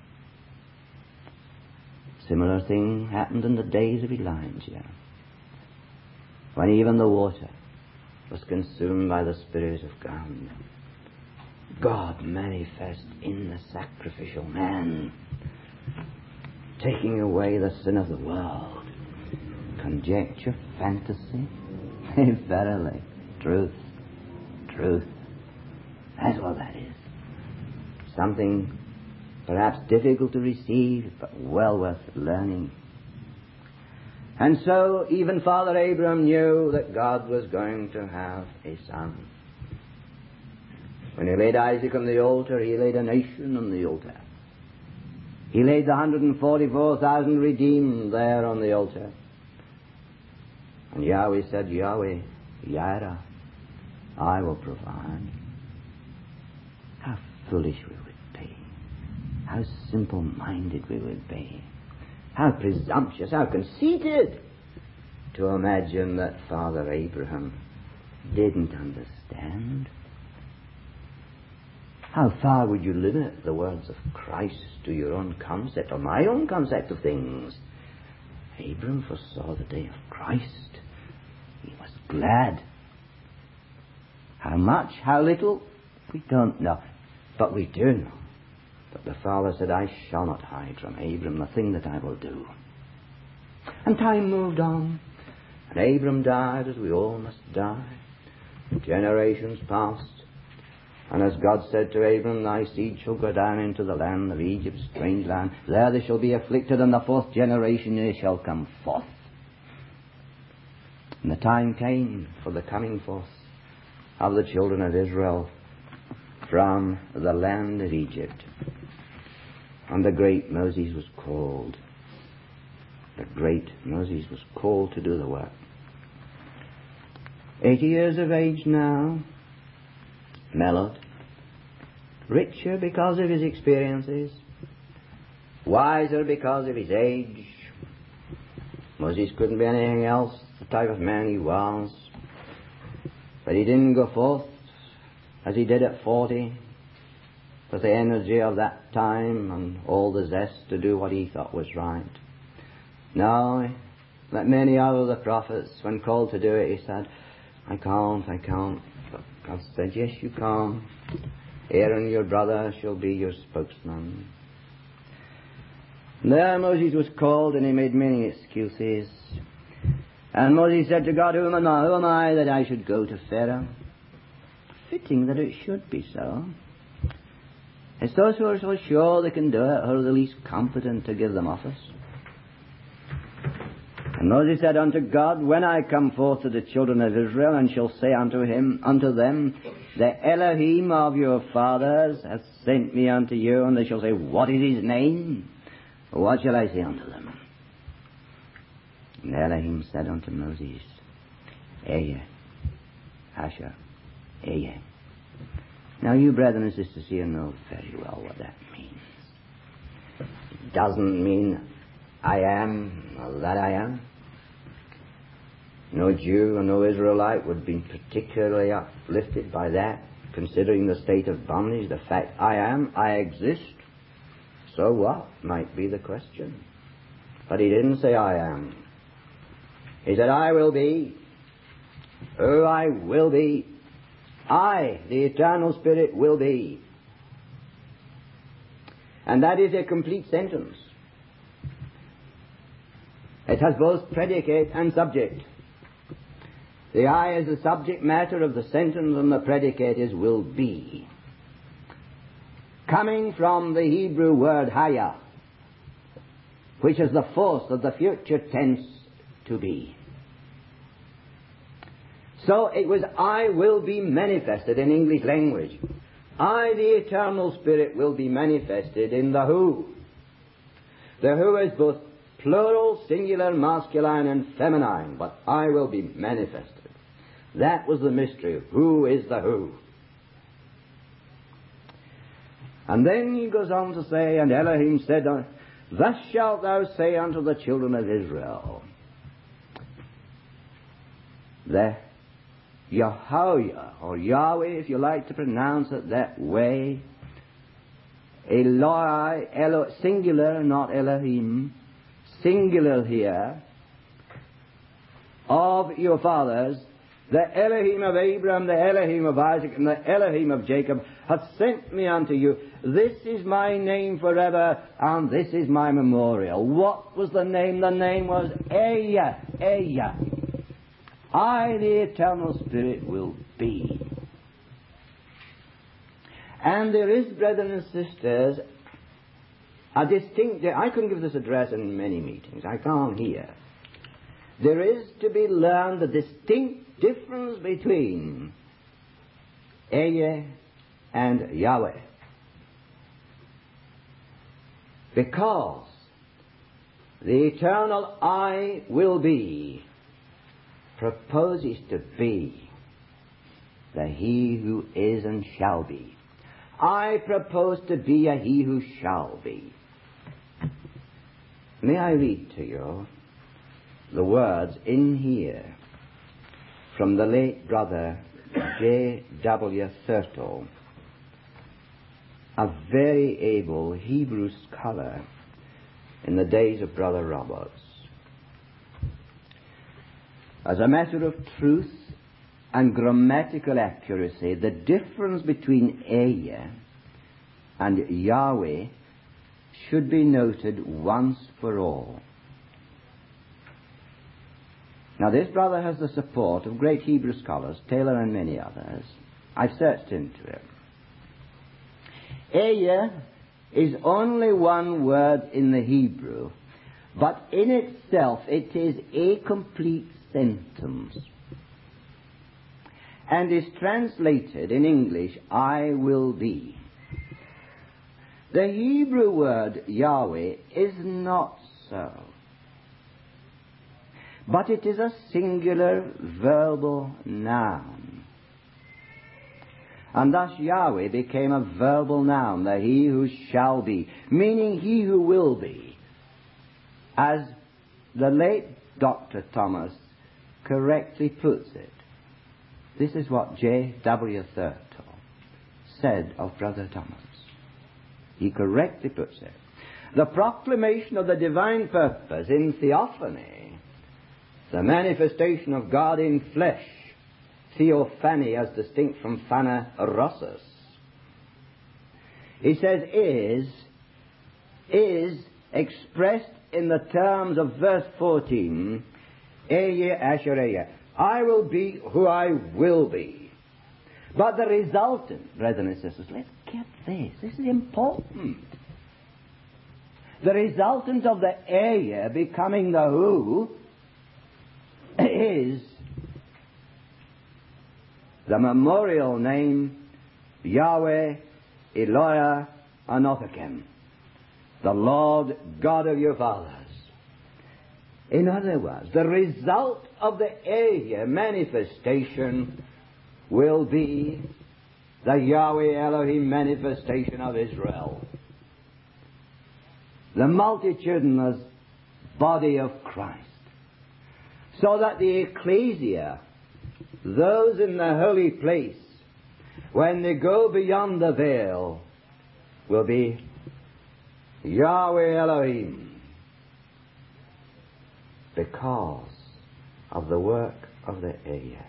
Similar thing happened in the days of Elijah, when even the water was consumed by the Spirit of God. God manifest in the sacrificial man, taking away the sin of the world. Conjecture, fantasy? Verily, truth. That's what that is. Something perhaps difficult to receive, but well worth learning. And so even Father Abraham knew that God was going to have a son. When he laid Isaac on the altar, he laid a nation on the altar. He laid the 144,000 redeemed there on the altar. And Yahweh said, Yahweh, Yireh, I will provide. How foolish we would be. How simple-minded we would be. How presumptuous, how conceited to imagine that Father Abraham didn't understand. How far would you limit the words of Christ to your own concept or my own concept of things? Abraham foresaw the day of Christ. He was glad. How much, how little, we don't know. But we do know. But the Father said, I shall not hide from Abram the thing that I will do. And time moved on. And Abram died as we all must die. Generations passed. And as God said to Abram, thy seed shall go down into the land of Egypt, strange land. There they shall be afflicted, and the fourth generation they shall come forth. And the time came for the coming forth of the children of Israel from the land of Egypt. And the great Moses was called. The great Moses was called to do the work. 80 years of age now, mellowed, richer because of his experiences, wiser because of his age. Moses couldn't be anything else, the type of man he was. But he didn't go forth as he did at 40, with the energy of that time and all the zest to do what he thought was right. No, like many other the prophets, when called to do it, he said, I can't. But God said, yes, you can. Aaron, your brother, shall be your spokesman. And there Moses was called, and he made many excuses. And Moses said to God, who am I that I should go to Pharaoh? Fitting that it should be so. It's those who are so sure they can do it who are the least competent to give them office. And Moses said unto God, when I come forth to the children of Israel, and shall say unto them, the Elohim of your fathers hath sent me unto you, and they shall say, what is his name? What shall I say unto them? And Elohim said unto Moses, Ehyeh, Asher, Ehyeh. Now you brethren and sisters here know very well what that means. It doesn't mean I am or that I am. No Jew or no Israelite would be particularly uplifted by that, considering the state of bondage, the fact I am, I exist. So what might be the question. But he didn't say I am. He said I will be, who I will be. I, the eternal Spirit, will be. And that is a complete sentence. It has both predicate and subject. The I is the subject matter of the sentence, and the predicate is will be. Coming from the Hebrew word haya, which is the force of the future tense to be. So it was I will be manifested in English language. I, the eternal Spirit, will be manifested in the who. The who is both plural, singular, masculine and feminine, but I will be manifested. That was the mystery. Who is the who? And then he goes on to say, and Elohim said, thus shalt thou say unto the children of Israel, the Yahweh, or Yahweh, if you like to pronounce it that way, Eloi, singular, not Elohim, singular here, of your fathers, the Elohim of Abraham, the Elohim of Isaac, and the Elohim of Jacob, hath sent me unto you. This is my name forever, and this is my memorial. What was the name? The name was Ehyeh, Ehyeh. I, the eternal Spirit, will be. And there is, brethren and sisters, a distinct... I couldn't give this address in many meetings. I can't here. There is to be learned the distinct difference between Ehyeh and Yahweh. Because the eternal I will be proposes to be the He who is and shall be. I propose to be a He who shall be. May I read to you the words in here from the late brother J.W. Thurtle, a very able Hebrew scholar in the days of Brother Roberts. As a matter of truth and grammatical accuracy, the difference between Ehyeh and Yahweh should be noted once for all. Now, this brother has the support of great Hebrew scholars, Taylor and many others. I've searched into it. Ehyeh is only one word in the Hebrew, but in itself it is a complete sentence, and is translated in English, I will be. The Hebrew word Yahweh is not so, but it is a singular verbal noun. And thus Yahweh became a verbal noun, the He who shall be, meaning He who will be. As the late Dr. Thomas correctly puts it. This is what J.W. Thurtle said of Brother Thomas. He correctly puts it. The proclamation of the divine purpose in theophany, the manifestation of God in flesh, theophany as distinct from phanerosis, he says is expressed in the terms of verse 14, Ehyeh Asher Ehyeh. I will be who I will be. But the resultant, brethren and sisters, let's get this. This is important. The resultant of the Ehyeh becoming the who is the memorial name Yahweh Eloah Anothachem, the Lord God of your fathers. In other words, the result of the Ehyeh manifestation will be the Yahweh Elohim manifestation of Israel, the multitudinous body of Christ, so that the ecclesia, those in the holy place, when they go beyond the veil, will be Yahweh Elohim, because of the work of the Ehyeh.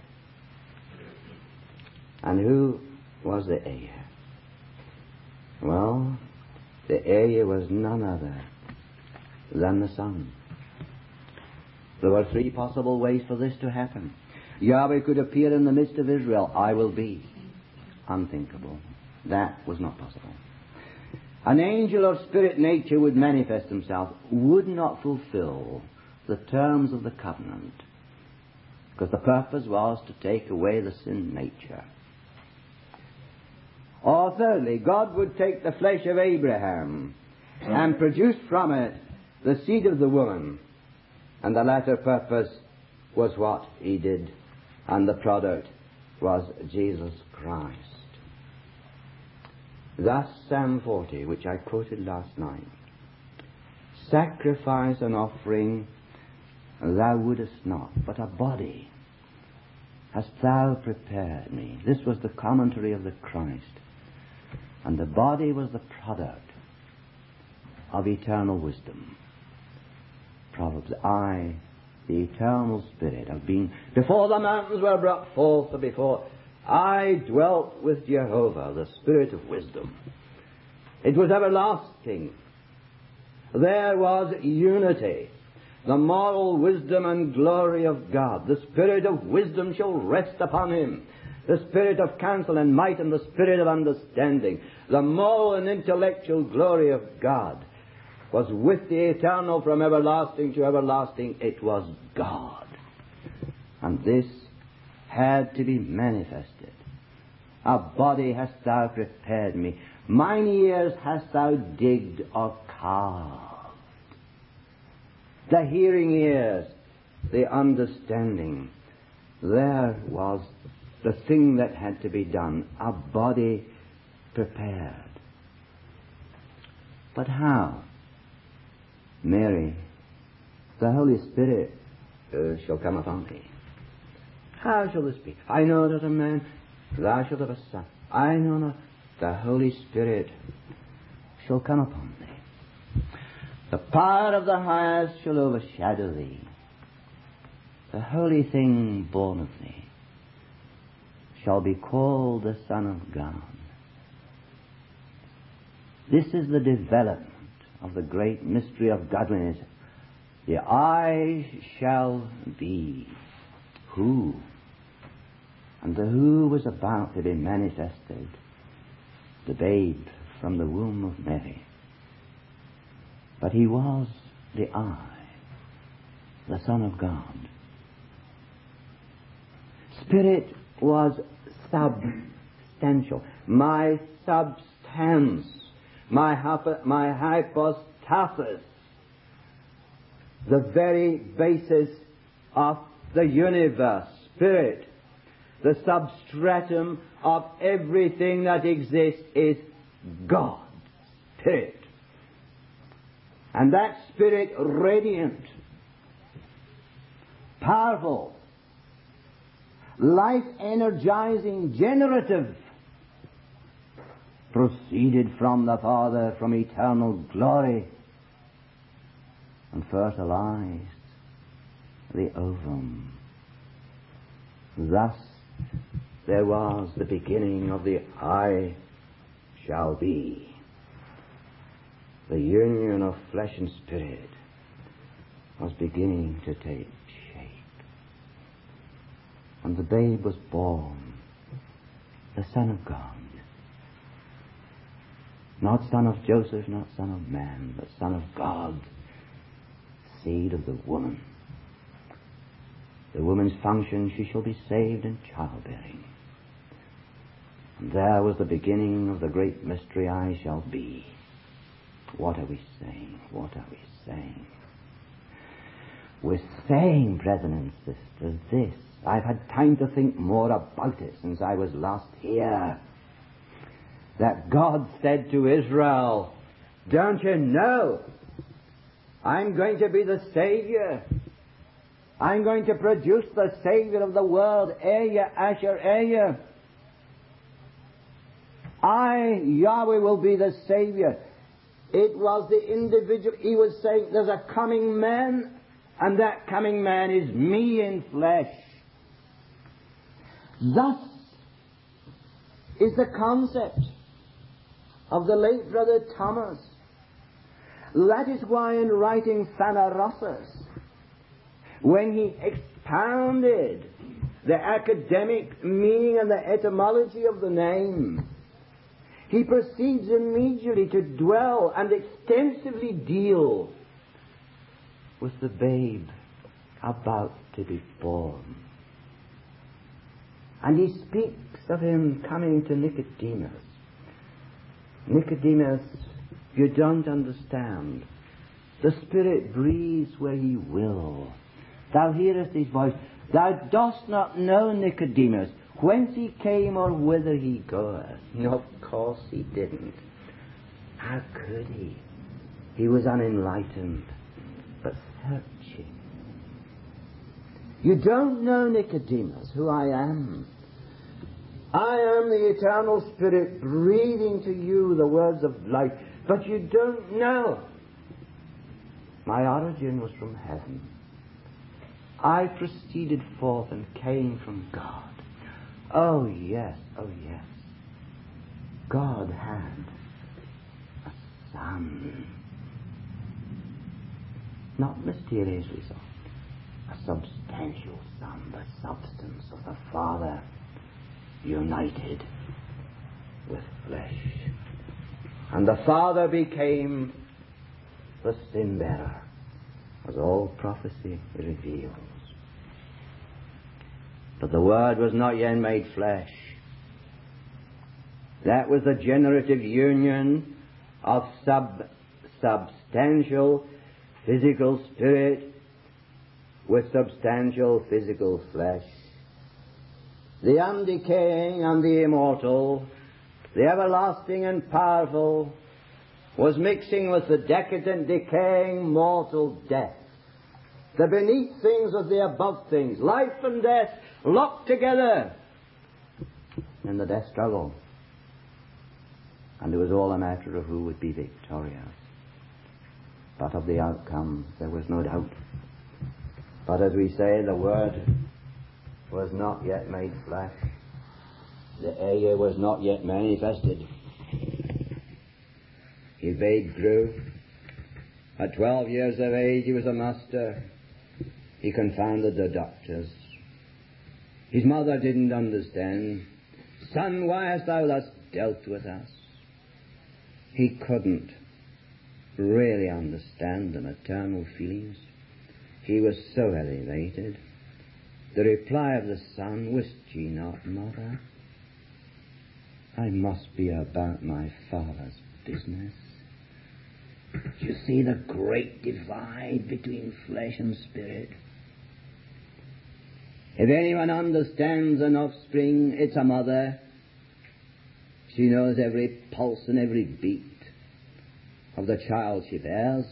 And who was the Ehyeh? Well, the Ehyeh was none other than the Son. There were three possible ways for this to happen. Yahweh could appear in the midst of Israel. I will be. Unthinkable. That was not possible. An angel of spirit nature would manifest himself, would not fulfill the terms of the covenant, because the purpose was to take away the sin nature. Or thirdly, God would take the flesh of Abraham and produce from it the seed of the woman, and the latter purpose was what he did, and the product was Jesus Christ. Thus Psalm 40, which I quoted last night, sacrifice and offering thou wouldest not, but a body hast thou prepared me. This was the commentary of the Christ. And the body was the product of eternal wisdom. Proverbs, I, the eternal Spirit, have been, before the mountains were brought forth, or before I dwelt with Jehovah, the Spirit of wisdom. It was everlasting. There was unity. The moral wisdom and glory of God. The Spirit of wisdom shall rest upon him. The Spirit of counsel and might and the Spirit of understanding. The moral and intellectual glory of God was with the eternal from everlasting to everlasting. It was God. And this had to be manifested. A body hast thou prepared me. Mine ears hast thou digged or carved. The hearing ears, the understanding. There was the thing that had to be done, a body prepared. But how? Mary, the Holy Spirit shall come upon thee. How shall this be? I know that a man, thou shalt have a son. I know not, the Holy Spirit shall come upon thee. The power of the highest shall overshadow thee. The holy thing born of thee shall be called the Son of God. This is the development of the great mystery of godliness. The I shall be. Who? And the who was about to be manifested. The babe from the womb of Mary. But he was the I, the Son of God. Spirit was substantial. My substance, my hypostasis, the very basis of the universe. Spirit, the substratum of everything that exists, is God. Spirit. And that Spirit, radiant, powerful, life-energizing, generative, proceeded from the Father, from eternal glory, and fertilized the ovum. Thus there was the beginning of the I shall be. The union of flesh and spirit was beginning to take shape. And the babe was born, the Son of God. Not son of Joseph, not son of man, but Son of God, seed of the woman. The woman's function, she shall be saved in childbearing. And there was the beginning of the great mystery, I shall be. What are we saying? What are we saying? We're saying, brethren and sisters, this. I've had time to think more about it since I was last here. That God said to Israel, don't you know? I'm going to be the Savior. I'm going to produce the Savior of the world. Ehyeh, Asher, Ehyeh. I, Yahweh, will be the Savior. It was the individual. He was saying, there's a coming man, and that coming man is me in flesh. Thus is the concept of the late Brother Thomas. That is why in writing Phanerosus, when he expounded the academic meaning and the etymology of the name. He proceeds immediately to dwell and extensively deal with the babe about to be born. And he speaks of him coming to Nicodemus. Nicodemus, you don't understand. The Spirit breathes where he will. Thou hearest his voice. Thou dost not know, Nicodemus, whence he came or whither he goeth. No, of course he didn't. How could he? He was unenlightened, but searching. You don't know, Nicodemus, who I am. I am the eternal Spirit breathing to you the words of life, but you don't know. My origin was from heaven. I proceeded forth and came from God. Oh yes, oh yes. God had a Son. Not mysteriously so. A substantial Son, the substance of the Father united with flesh. And the Father became the sin bearer, as all prophecy reveals. But the Word was not yet made flesh. That was the generative union of substantial physical spirit with substantial physical flesh. The undecaying and the immortal, the everlasting and powerful, was mixing with the decadent, decaying, mortal death. The beneath things with the above things. Life and death locked together in the death struggle. And it was all a matter of who would be victorious. But of the outcome there was no doubt. But as we say, the Word was not yet made flesh. The Ehe was not yet manifested. His babe grew. At 12 years of age he was a master. He confounded the doctors. His mother didn't understand. Son, why hast thou thus dealt with us? He couldn't really understand the maternal feelings. He was so elevated. The reply of the son, wist ye not, mother? I must be about my Father's business. You see the great divide between flesh and spirit. If anyone understands an offspring, it's a mother. She knows every pulse and every beat of the child she bears.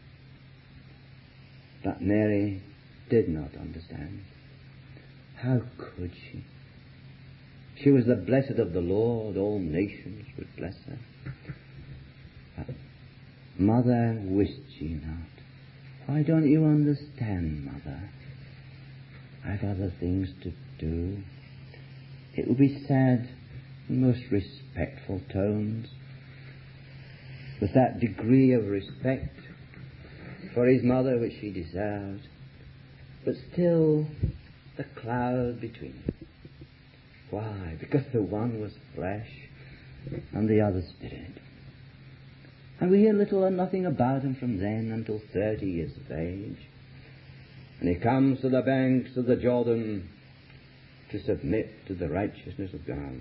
But Mary did not understand. How could she? She was the blessed of the Lord. All nations would bless her. But, Mother, wist ye not? Why don't you understand, Mother? I've other things to do. It will be said in most respectful tones, with that degree of respect for his mother which she deserved, but still the cloud between them. Why? Because the one was flesh and the other spirit. And we hear little or nothing about him from then until 30 years of age. And he comes to the banks of the Jordan to submit to the righteousness of God.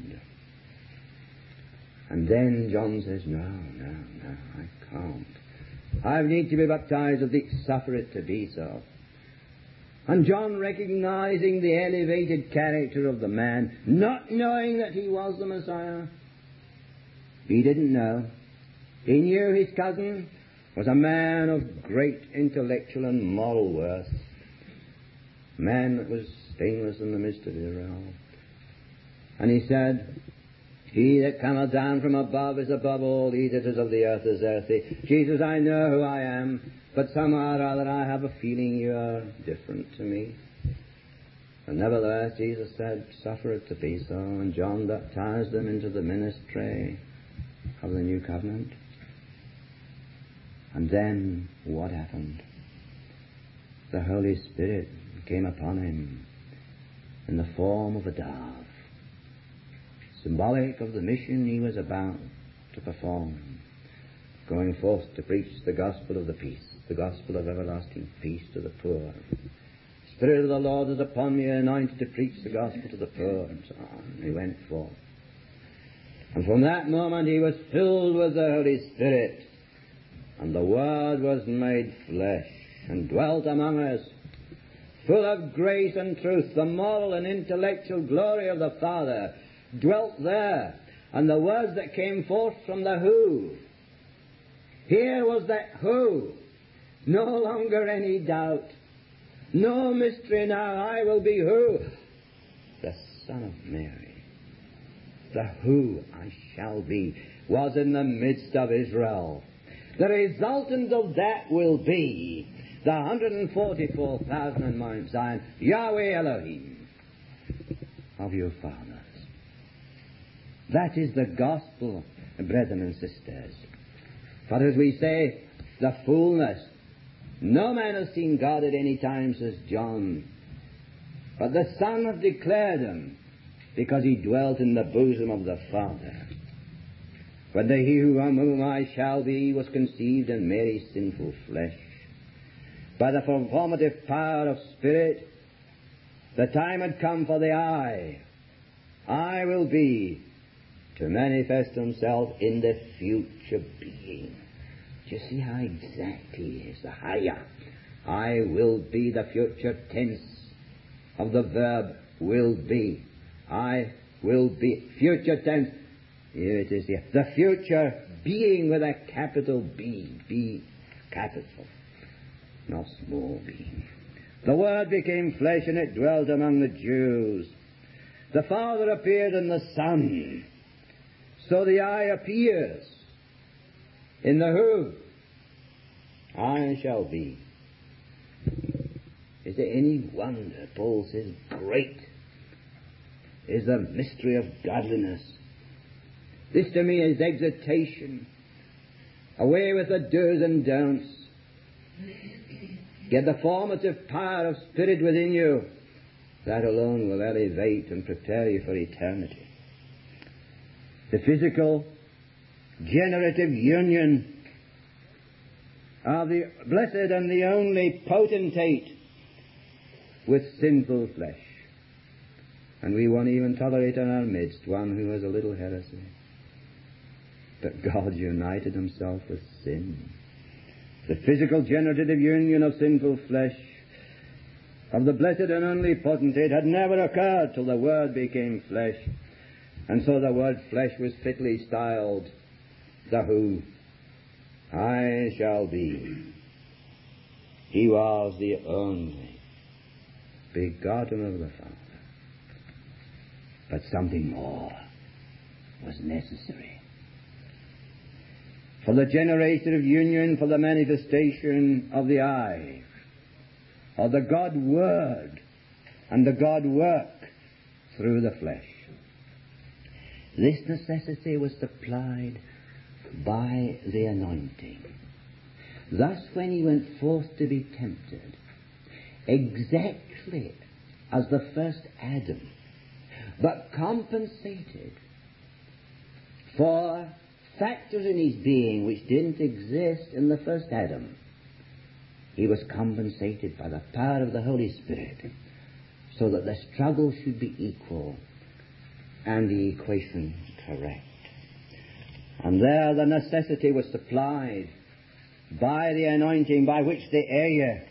And then John says, no, I can't. I need to be baptized of thee, suffer it to be so. And John, recognizing the elevated character of the man, not knowing that he was the Messiah, he didn't know. He knew his cousin was a man of great intellectual and moral worth, a man that was stainless in the midst of Israel. And he said, he that cometh down from above is above all, he that is of the earth is earthy. Jesus, I know who I am, but somehow or other I have a feeling you are different to me. And nevertheless, Jesus said, suffer it to be so, and John baptized them into the ministry of the new covenant. And then what happened? The Holy Spirit came upon him. in the form of a dove, symbolic of the mission he was about to perform, going forth to preach the gospel of the peace, the gospel of everlasting peace to the poor. Spirit of the Lord is upon me, anointed to preach the gospel to the poor, and so on. He went forth. And from that moment he was filled with the Holy Spirit, and the Word was made flesh and dwelt among us, full of grace and truth. The moral and intellectual glory of the Father dwelt there, and the words that came forth from the who. Here was that who. No longer any doubt. No mystery now. I will be who? The Son of Mary. The who I shall be was in the midst of Israel. The resultant of that will be the 144,000 in Mount Zion, Yahweh Elohim of your fathers. That is the gospel, brethren and sisters. For as we say, the fullness. No man has seen God at any time, says John, but the Son hath declared him, because he dwelt in the bosom of the Father. When the he whom I shall be was conceived in Mary's sinful flesh, by the formative power of Spirit, the time had come for the I will be, to manifest himself in the future being. Do you see how exact he is? The higher. I will be, the future tense of the verb will be. I will be. Future tense. Here it is here. The future being with a capital B. B capital. Not small b. The Word became flesh and it dwelt among the Jews. The Father appeared in the Son. So the I appears in the who. I shall be. Is there any wonder? Paul says, great is the mystery of godliness. This to me is exhortation. Away with the do's and don'ts. Get the formative power of Spirit within you. That alone will elevate and prepare you for eternity. The physical, generative union of the blessed and the only potentate with sinful flesh. And we won't even tolerate in our midst one who has a little heresy. But God united himself with sin. The physical generative union of sinful flesh of the blessed and only potentate had never occurred till the Word became flesh. And so the word flesh was fitly styled the who. I shall be. He was the only begotten of the Father. But something more was necessary. For the generation of union, for the manifestation of the I, of the God Word and the God work through the flesh. This necessity was supplied by the anointing. Thus, when he went forth to be tempted, exactly as the first Adam, but compensated for factors in his being which didn't exist in the first Adam, he was compensated by the power of the Holy Spirit, so that the struggle should be equal and the equation correct. And there the necessity was supplied by the anointing by which the heir,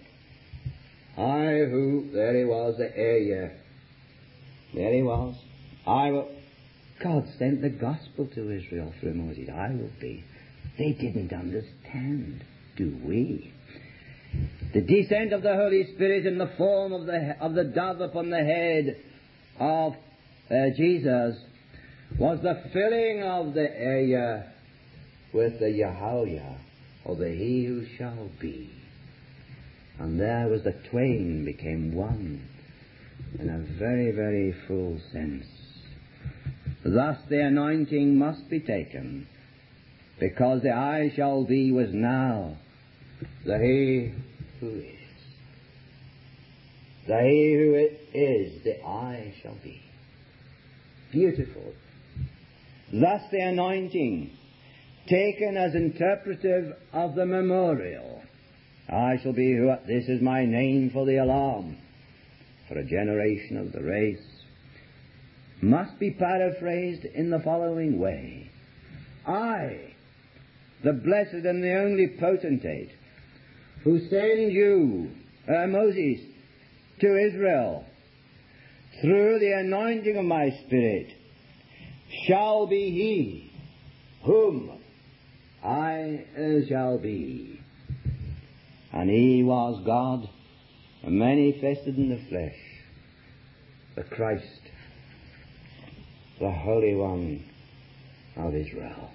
there he was, the heir. There he was. God sent the gospel to Israel through Moses. I will be. They didn't understand, do we? The descent of the Holy Spirit in the form of the dove upon the head of Jesus was the filling of the heir with the Yahweh, or the He who shall be. And there was the twain became one in a very, very full sense. Thus the anointing must be taken, because the I shall be was now the He who is. The He who is, the I shall be. Beautiful. Thus the anointing, taken as interpretive of the memorial. I shall be who, this is my name for the alarm, for a generation of the race, must be paraphrased in the following way. I, the blessed and the only potentate, who send you, Moses, to Israel, through the anointing of my Spirit, shall be he whom I shall be. And he was God, manifested in the flesh, the Christ, the Holy One of Israel.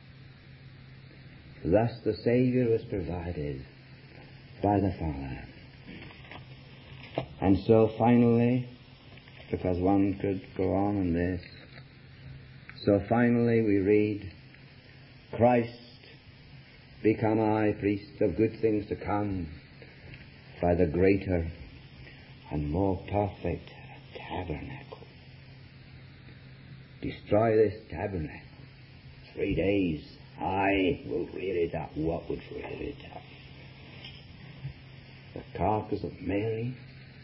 Thus the Saviour was provided by the Father. And so finally, because one could go on in this, so finally we read, Christ become high priest of good things to come by the greater and more perfect tabernacle. Destroy this tabernacle. 3 days, I will rear it up. What would rear it up? The carcass of Mary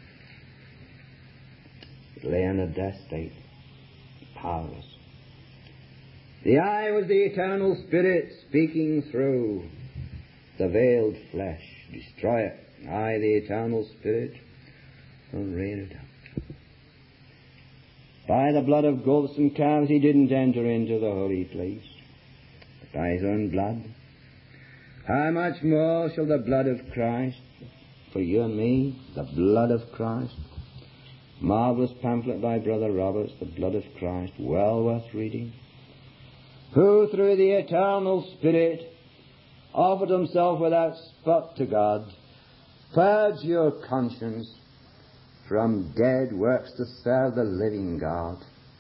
lay on a death state, powerless. The I was the eternal Spirit speaking through the veiled flesh. Destroy it. I, the eternal Spirit, will rear it up. By the blood of goats and calves he didn't enter into the holy place, but by his own blood. How much more shall the blood of Christ, for you and me, the blood of Christ? Marvellous pamphlet by Brother Roberts, The Blood of Christ, well worth reading. Who through the eternal Spirit offered himself without spot to God, purge your conscience from dead works to serve the living God.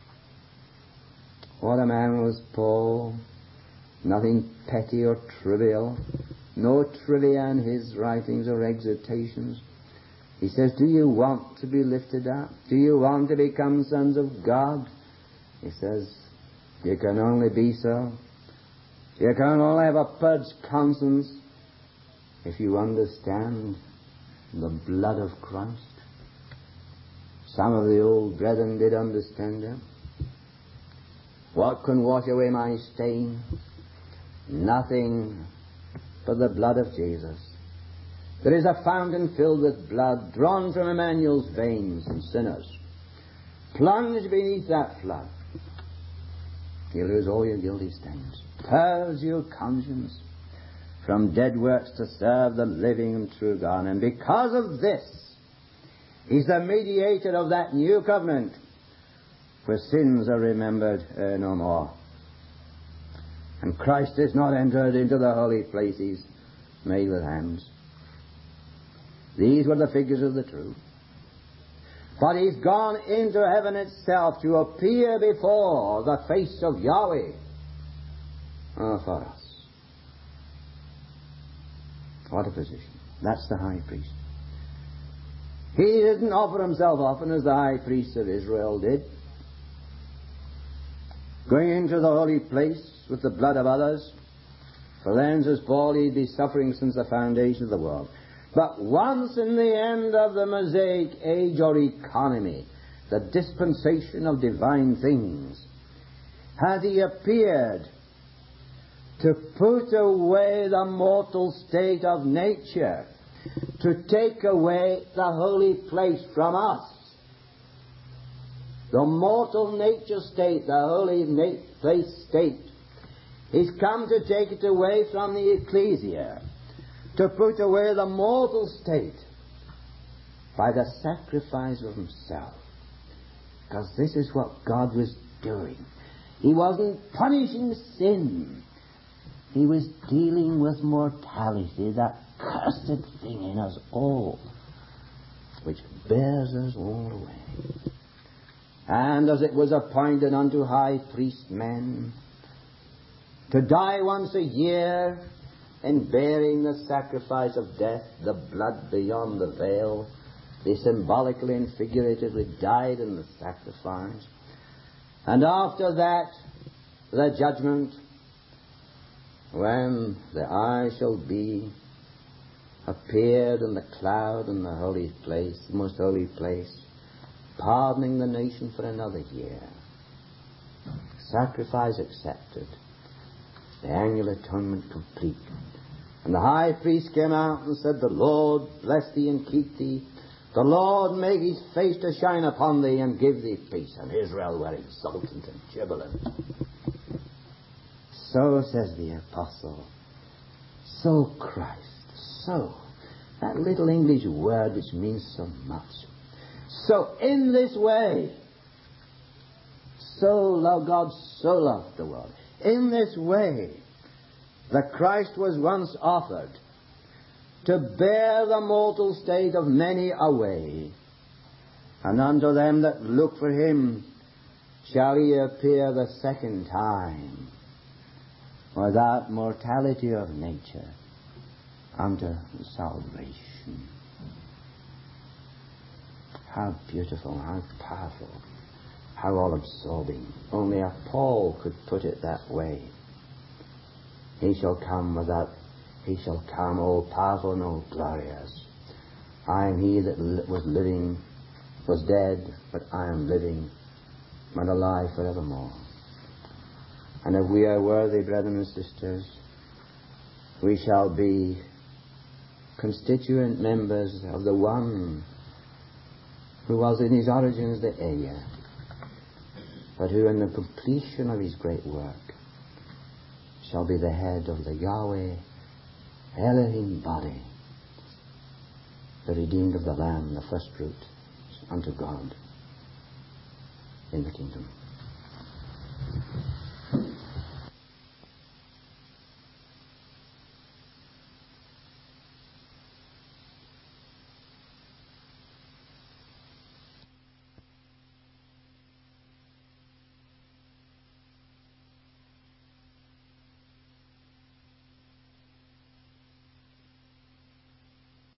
What a man was Paul. Nothing petty or trivial, no trivia in his writings or exhortations. He says, do you want to be lifted up? Do you want to become sons of God? He says, you can only be so. You can only have a purged conscience if you understand the blood of Christ. Some of the old brethren did understand it. What can wash away my stain? Nothing but the blood of Jesus. There is a fountain filled with blood drawn from Emmanuel's veins, and sinners, plunge beneath that flood. You lose all your guilty stains. Purge your conscience from dead works to serve the living and true God. And because of this, he's the mediator of that new covenant where sins are remembered no more. And Christ is not entered into the holy places made with hands. These were the figures of the truth. But he's gone into heaven itself to appear before the face of Yahweh for us. What a position. That's the high priest. He didn't offer himself often as the high priest of Israel did, going into the holy place with the blood of others. For then, says Paul, he'd be suffering since the foundation of the world. But once in the end of the Mosaic age or economy, the dispensation of divine things, had he appeared to put away the mortal state of nature, to take away the holy place from us. The mortal nature state, the holy place state, he's come to take it away from the ecclesia, to put away the mortal state by the sacrifice of himself. Because this is what God was doing. He wasn't punishing sin. He was dealing with mortality, that cursed thing in us all, which bears us all away. And as it was appointed unto high priest men to die once a year, in bearing the sacrifice of death, the blood beyond the veil, They symbolically and figuratively died in the sacrifice. And after that, the judgment, when the I shall be, appeared in the cloud in the holy place, the most holy place, pardoning the nation for another year. Sacrifice accepted. The annual atonement complete. And the high priest came out and said, the Lord bless thee and keep thee. The Lord make his face to shine upon thee and give thee peace. And Israel were exultant and jubilant. So says the apostle. So Christ. So. That little English word which means so much. So in this way, God so loved the world. In this way, the Christ was once offered to bear the mortal state of many away. And unto them that look for him shall he appear the second time, without mortality of nature, unto salvation. How beautiful, how powerful, how all-absorbing. Only a Paul could put it that way. He shall come all-powerful and all-glorious. I am he that was dead, but I am living, and alive forevermore. And if we are worthy, brethren and sisters, we shall be constituent members of the one who was in his origins the Ehyeh, but who in the completion of his great work shall be the head of the Yahweh Elohim body, the redeemed of the Lamb, the first fruit unto God in the kingdom.